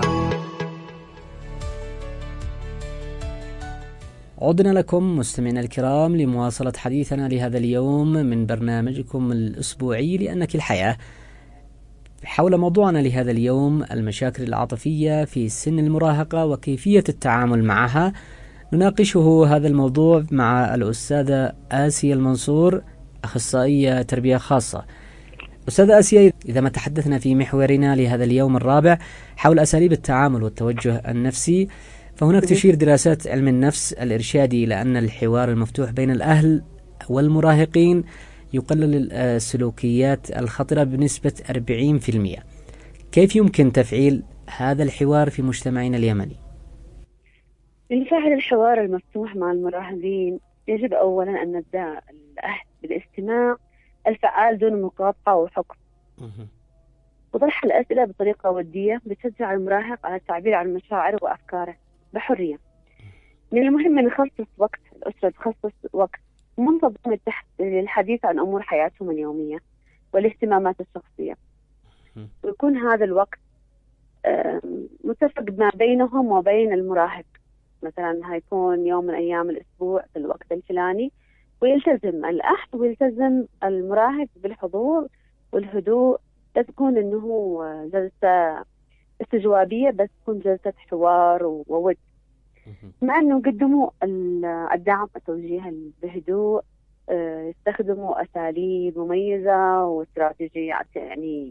عدنا لكم مستمعينا الكرام لمواصلة حديثنا لهذا اليوم من برنامجكم الأسبوعي لأنك الحياة، حول موضوعنا لهذا اليوم المشاكل العاطفية في سن المراهقة وكيفية التعامل معها. نناقشه هذا الموضوع مع الأستاذة آسيا المنصور، أخصائية تربية خاصة. أستاذة آسيا، إذا ما تحدثنا في محورنا لهذا اليوم الرابع حول أساليب التعامل والتوجه النفسي، فهناك تشير دراسات علم النفس الإرشادي إلى أن الحوار المفتوح بين الأهل والمراهقين يقلل السلوكيات الخطرة بنسبة 40%. كيف يمكن تفعيل هذا الحوار في مجتمعنا اليمني؟ لفعل الحوار المفتوح مع المراهقين يجب أولا أن نبدأ الأهل بالاستماع الفعال دون مقاطعة وحكم، وطرح الأسئلة بطريقة ودية بتشجع المراهق على التعبير عن مشاعره وأفكاره بحرية. من المهم أن نخصص وقت، الأسرة تخصص وقت منتظم للحديث عن أمور حياتهم اليومية والاهتمامات الشخصية، ويكون هذا الوقت متفق ما بينهم وبين المراهق. مثلا هيكون يوم من أيام الأسبوع في الوقت الفلاني، ويلتزم الأهل ويلتزم المراهق بالحضور والهدوء. لا تكون إنه جلسة استجوابية، بس تكون جلسة حوار وود، مع إنه يقدموا الدعم والتوجيه بهدوء، يستخدموا أساليب مميزة واستراتيجيات يعني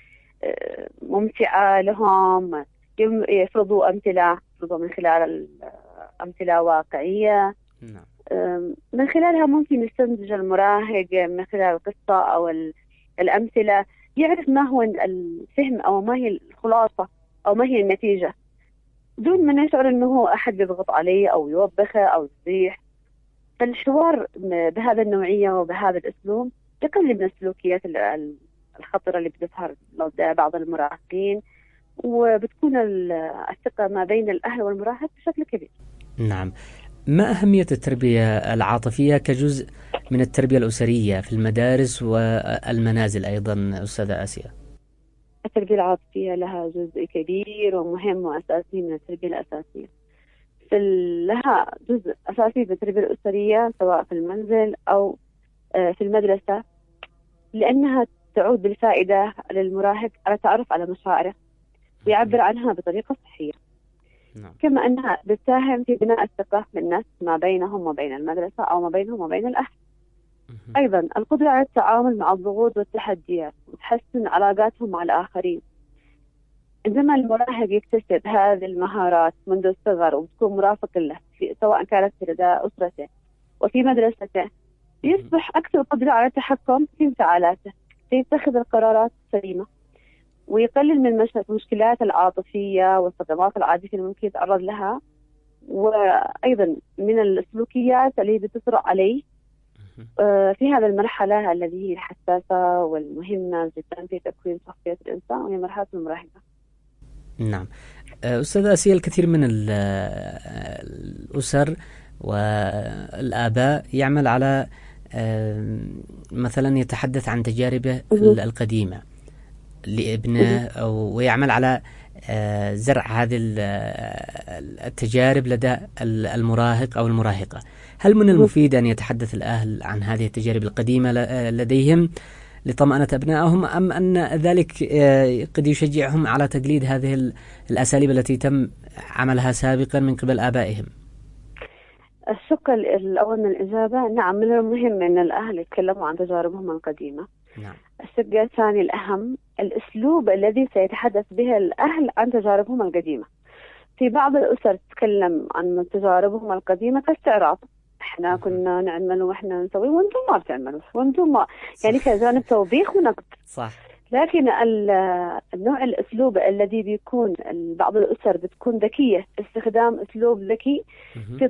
ممتعة لهم، يفرضوا أمثلة من خلال أمثلة واقعية. من خلالها ممكن يستنتج المراهق من خلال القصة أو الأمثلة، يعرف ما هو الفهم أو ما هي الخلاصة أو ما هي النتيجة، دون ما يشعر أنه أحد يضغط عليه أو يوبخه أو يصيح. فالحوار بهذا النوعية وبهذا الأسلوب يقلل من السلوكيات الخطرة اللي بتظهر لدى بعض المراهقين، وبتكون الثقة ما بين الأهل والمراهق بشكل كبير. نعم. ما أهمية التربية العاطفية كجزء من التربية الأسرية في المدارس والمنازل أيضا أستاذة آسيا؟ التربية العاطفية لها جزء كبير ومهم وأساسي من التربية الأساسية. لها جزء أساسي في التربية الأسرية سواء في المنزل أو في المدرسة، لأنها تعود بالفائدة للمراهق على التعرف على مشاعره ويعبر عنها بطريقة صحية. نعم. كما أنها بتساهم في بناء الثقة بالناس ما بينهم وبين المدرسة أو ما بينهم وبين الأهل. أيضا القدرة على التعامل مع الضغوط والتحديات وتحسن علاقاتهم مع الآخرين. عندما المراهق يكتسب هذه المهارات منذ الصغر وتكون مرافق له سواء كانت في لدى أسرته وفي مدرسته، يصبح أكثر قدرة على التحكم في انفعالاته، يتخذ القرارات السليمة، ويقلل من المشكلات العاطفية والصدمات العاطفية اللي ممكن يتعرض لها، وأيضا من السلوكيات اللي بتطرأ عليه في هذه المرحلة التي هي الحساسة والمهمة جدا في تكوين شخصية الإنسان، وهي مرحلة المراهقة. نعم. أستاذة آسيا، الكثير من الأسر والآباء يعمل على مثلا يتحدث عن تجاربه القديمة لابنه ويعمل على زرع هذه التجارب لدى المراهق أو المراهقة. هل من المفيد أن يتحدث الأهل عن هذه التجارب القديمة لديهم لطمأنة أبنائهم، أم أن ذلك قد يشجعهم على تقليد هذه الأساليب التي تم عملها سابقا من قبل آبائهم؟ الشق الأول من الإجابة نعم، من المهم أن الأهل يتكلموا عن تجاربهم القديمة. نعم. الشق الثاني الأهم الأسلوب الذي سيتحدث به الأهل عن تجاربهم القديمة. في بعض الأسر تتكلم عن تجاربهم القديمة كاستعراض، احنا كنا نعمل واحنا نسوي وانتم ما بتعملوا وانتم ما، يعني كجانب توبيخ ونقد. صح. لكن النوع الأسلوب الذي بيكون بعض الأسر بتكون ذكية، استخدام أسلوب ذكي في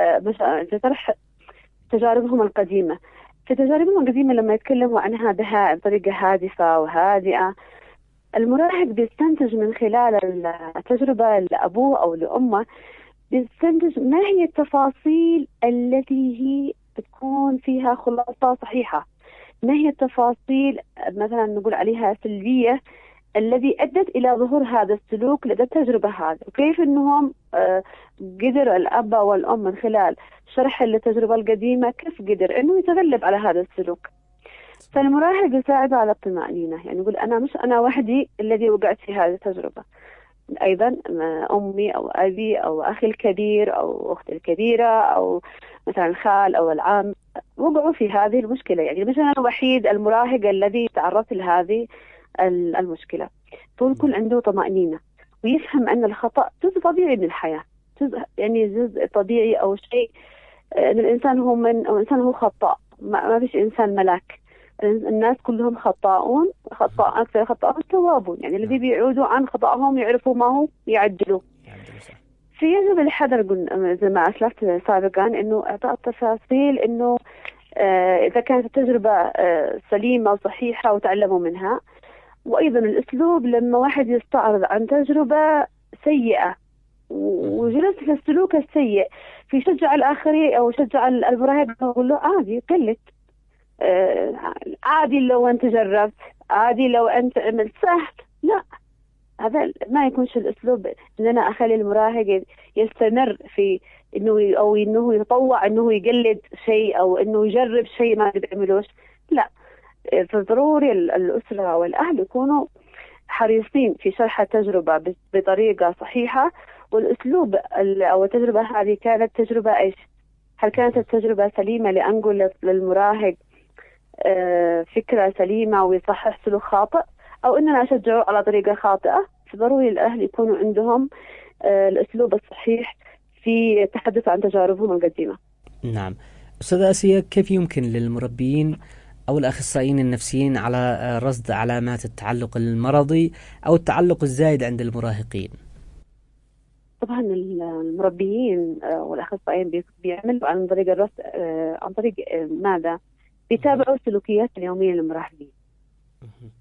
طرح تجاربهم القديمة. في تجاربهم القديمة لما يتكلموا عنها بطريقة هادفة وهادئة، المراهق بيستنتج من خلال التجربة لأبوه أو لأمه، بيستنتج ما هي التفاصيل التي هي بتكون فيها خلاصة صحيحة، ما هي التفاصيل مثلا نقول عليها سلبية الذي أدت إلى ظهور هذا السلوك لدى التجربة هذه، وكيف أنهم قدر الأب والأم من خلال شرح التجربة القديمة كيف قدر أنه يتغلب على هذا السلوك. فالمراهق يساعد على الطمأنينة، يعني يقول أنا مش أنا وحدي الذي وقعت في هذه التجربة، أيضا أمي أو أبي أو أخي الكبير أو أختي الكبيرة أو مثلا خال أو العم وقعوا في هذه المشكلة، يعني مش أنا الوحيد المراهق الذي تعرضت لهذه المشكلة. فيكون عنده طمأنينة ويفهم أن الخطأ جزء طبيعي من الحياة، جزء طبيعي أو شيء، أن الإنسان هو خطاء، ما فيش إنسان ملاك، الناس كلهم خطاؤون، أكثر خطاؤون توابون، يعني الذي بيعودوا عن خطأهم يعرفوا ما هو يعدلوا. فيجب الحذر زي ما أسلفت سابقا إنه إعطاء التفاصيل، إنه إذا كانت التجربة سليمة وصحيحة وتعلموا منها. وأيضا الأسلوب لما واحد يستعرض عن تجربة سيئة وجلس في السلوك السيء فيشجع الآخرين أو يشجع المراهق يقول له عادي قلت، عادي لو أنت جربت، عادي لو أنت عملت، سهل. لا، هذا ما يكونش الأسلوب إن أنا أخلي المراهق يستمر في إنه يتطوع إنه يقلد شيء أو إنه يجرب شيء ما بيعملوش. لا، فضروري الأسرة والأهل يكونوا حريصين في شرح التجربة بطريقة صحيحة، والأسلوب أو التجربة هذه كانت تجربة إيش؟ هل كانت التجربة سليمة لأنقل للمراهق فكرة سليمة ويصحح سلوك خاطئ، أو إننا أشجعه على طريقة خاطئة؟ فضروري الأهل يكونوا عندهم الأسلوب الصحيح في التحدث عن تجاربهم القديمة. نعم. أستاذة آسيا، كيف يمكن للمربيين أو الأخصائيين النفسيين على رصد علامات التعلق المرضي أو التعلق الزايد عند المراهقين؟ طبعا المربيين والأخصائيين بيعملوا عن طريق الرصد، عن طريق ماذا؟ بيتابعوا السلوكيات اليومية للمراهقين.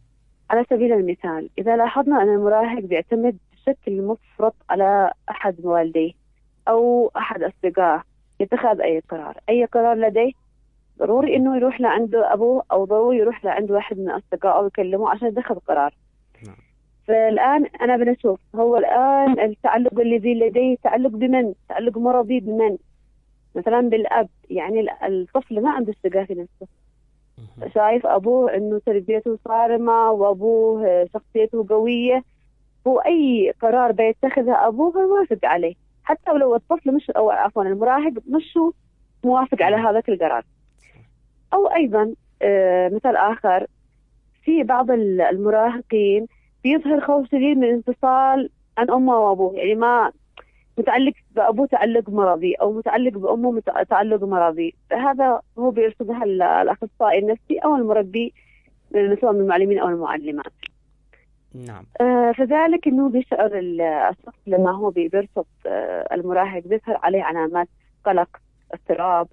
على سبيل المثال إذا لاحظنا أن المراهق بيعتمد بشكل مفرط على أحد والديه أو أحد أصدقائه يتخذ أي قرار لديه، ضروري إنه يروح لعنده أبوه أو ضروري يروح لعنده واحد من أصدقائه ويكلمه عشان يتخذ قرار. فالآن أنا بنشوف هو الآن التعلق الذي لديه تعلق بمن؟ تعلق مرضي بمن؟ مثلا بالأب، يعني الطفل ما عنده ثقة في نفسه، شايف أبوه إنه تربيته صارمة وأبوه شخصيته قوية، هو أي قرار بيتخذه أبوه يوافق عليه، حتى ولو الطفل مش أو عفوا المراهق مش موافق على هذا القرار. أو أيضا مثال آخر، في بعض المراهقين بيظهر خوف شديد من الانفصال عن أمه وأبوه، يعني ما متعلق بأبوه تعلق مرضي أو متعلق بأمه تعلق مرضي، هذا هو بيرصدها الأخصائي النفسي أو المربي سواء من المعلمين أو المعلمات. نعم. فذلك إنه بيشعر الشخص لما هو بيرصد المراهق بيظهر عليه علامات قلق، اضطراب،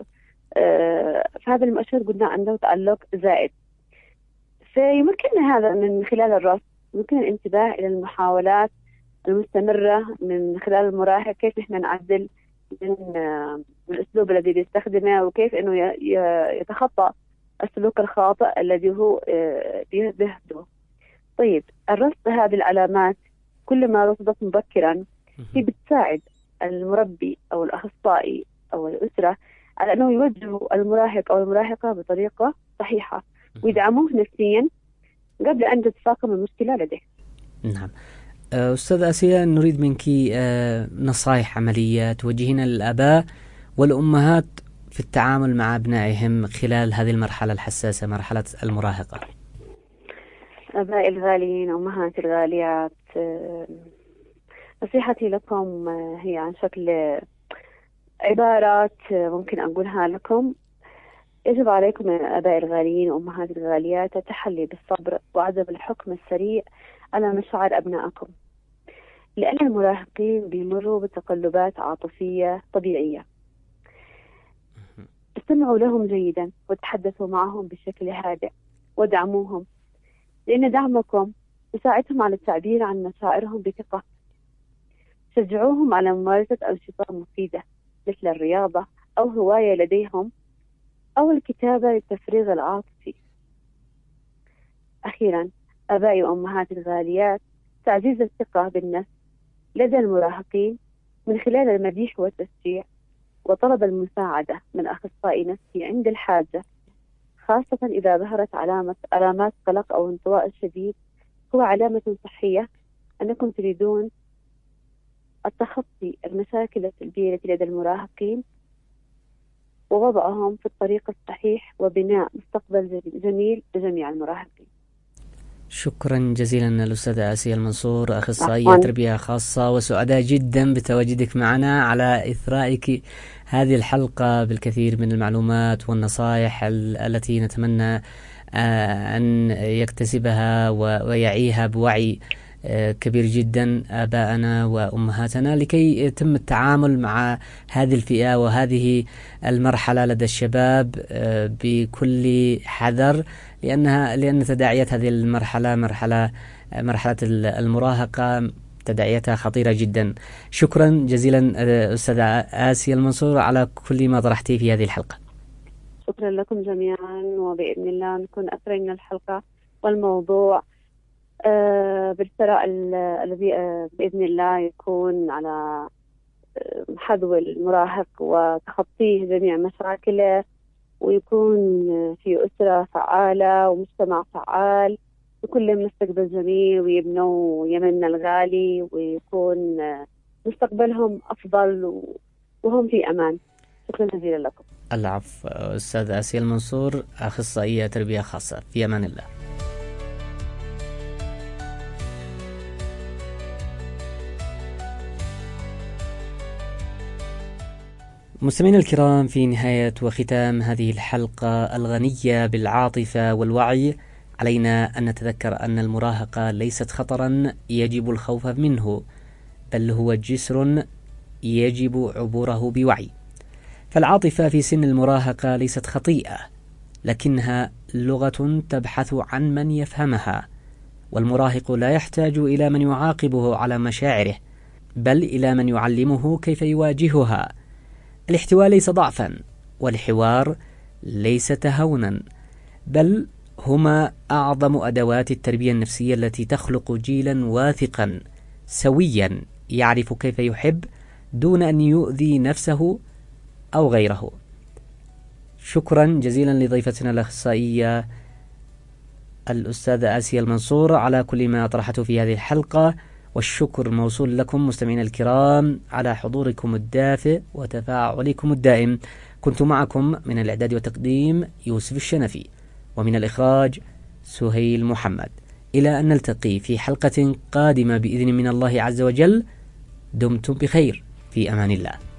فهذا المؤشر قلنا عنده تعلق زائد. فيمكن هذا من خلال الرصد يمكن الانتباه إلى المحاولات المستمرة من خلال المراهق، كيف نحن نعدل من الأسلوب الذي بيستخدمه وكيف إنه يتخطى السلوك الخاطئ الذي هو بيهدفه. طيب الرصد هذه العلامات كل ما رصدت مبكرا هي بتساعد المربي أو الأخصائي أو الأسرة على أنه يوجهوا المراهق أو المراهقة بطريقة صحيحة ويدعموه نفسيا قبل أن تتفاقم المشكلة لديه. نعم. أستاذ آسيا، نريد منك نصائح عملية توجهين للآباء والأمهات في التعامل مع أبنائهم خلال هذه المرحلة الحساسة، مرحلة المراهقة. أبائي الغاليين، أمهاتي الغاليات، نصيحتي لكم هي عن شكل عبارات ممكن أقولها لكم. يجب عليكم يا أبائي الغاليين وأمهاتي الغاليات التحلي بالصبر وعدم الحكم السريع على مشاعر أبنائكم، لأن المراهقين بيمروا بتقلبات عاطفية طبيعية. استمعوا لهم جيدا وتحدثوا معهم بشكل هادئ ودعموهم، لأن دعمكم يساعدهم على التعبير عن مشاعرهم بثقة. شجعوهم على ممارسة أنشطة مفيدة مثل الرياضة أو هواية لديهم أو الكتابة للتفريغ العاطفي. أخيرا أبائي وأمهاتي الغاليات، تعزيز الثقة بالنفس لدى المراهقين من خلال المديح والتشجيع وطلب المساعدة من أخصائي نفسي عند الحاجة، خاصة إذا ظهرت علامات قلق أو انطواء شديد، هو علامة صحية أنكم تريدون التخطي المشاكل السلبية التي لدى المراهقين ووضعهم في الطريق الصحيح وبناء مستقبل جميل لجميع المراهقين. شكرا جزيلا الأستاذة آسيا المنصور، أخصائية تربية خاصة، وسعداء جدا بتواجدك معنا على إثرائك هذه الحلقة بالكثير من المعلومات والنصائح التي نتمنى أن يكتسبها ويعيها بوعي كبير جدا آباءنا وأمهاتنا لكي يتم التعامل مع هذه الفئة وهذه المرحلة لدى الشباب بكل حذر، لأن تداعيات هذه المرحلة مرحلة المراهقة تداعياتها خطيرة جدا. شكرا جزيلا أستاذة آسيا المنصور على كل ما طرحتيه في هذه الحلقة. شكرا لكم جميعا، وبإذن الله نكون أثرينا الحلقة والموضوع بالثراء الذي بإذن الله يكون على حذو المراهق وتخطيه جميع مشاكله، ويكون في أسرة فعالة ومجتمع فعال يكون لهم مستقبل جميل ويبنوا يمننا الغالي ويكون مستقبلهم أفضل وهم في أمان. شكرا جزيلا لكم. العفو. أستاذ آسيا المنصور، أخصائية تربية خاصة، في أمان الله. مستمعينا الكرام، في نهاية وختام هذه الحلقة الغنية بالعاطفة والوعي، علينا أن نتذكر أن المراهقة ليست خطرا يجب الخوف منه، بل هو جسر يجب عبوره بوعي. فالعاطفة في سن المراهقة ليست خطيئة، لكنها لغة تبحث عن من يفهمها والمراهق لا يحتاج إلى من يعاقبه على مشاعره، بل إلى من يعلمه كيف يواجهها. الاحتواء ليس ضعفا، والحوار ليس تهونا، بل هما أعظم أدوات التربية النفسية التي تخلق جيلا واثقا سويا يعرف كيف يحب دون أن يؤذي نفسه أو غيره. شكرا جزيلا لضيفتنا الأخصائية الأستاذة آسيا المنصور على كل ما طرحته في هذه الحلقة، والشكر موصول لكم مستمعين الكرام على حضوركم الدافئ وتفاعلكم الدائم. كنت معكم من الإعداد والتقديم يوسف الشنفي، ومن الإخراج سهيل محمد. إلى أن نلتقي في حلقة قادمة بإذن من الله عز وجل، دمتم بخير، في أمان الله.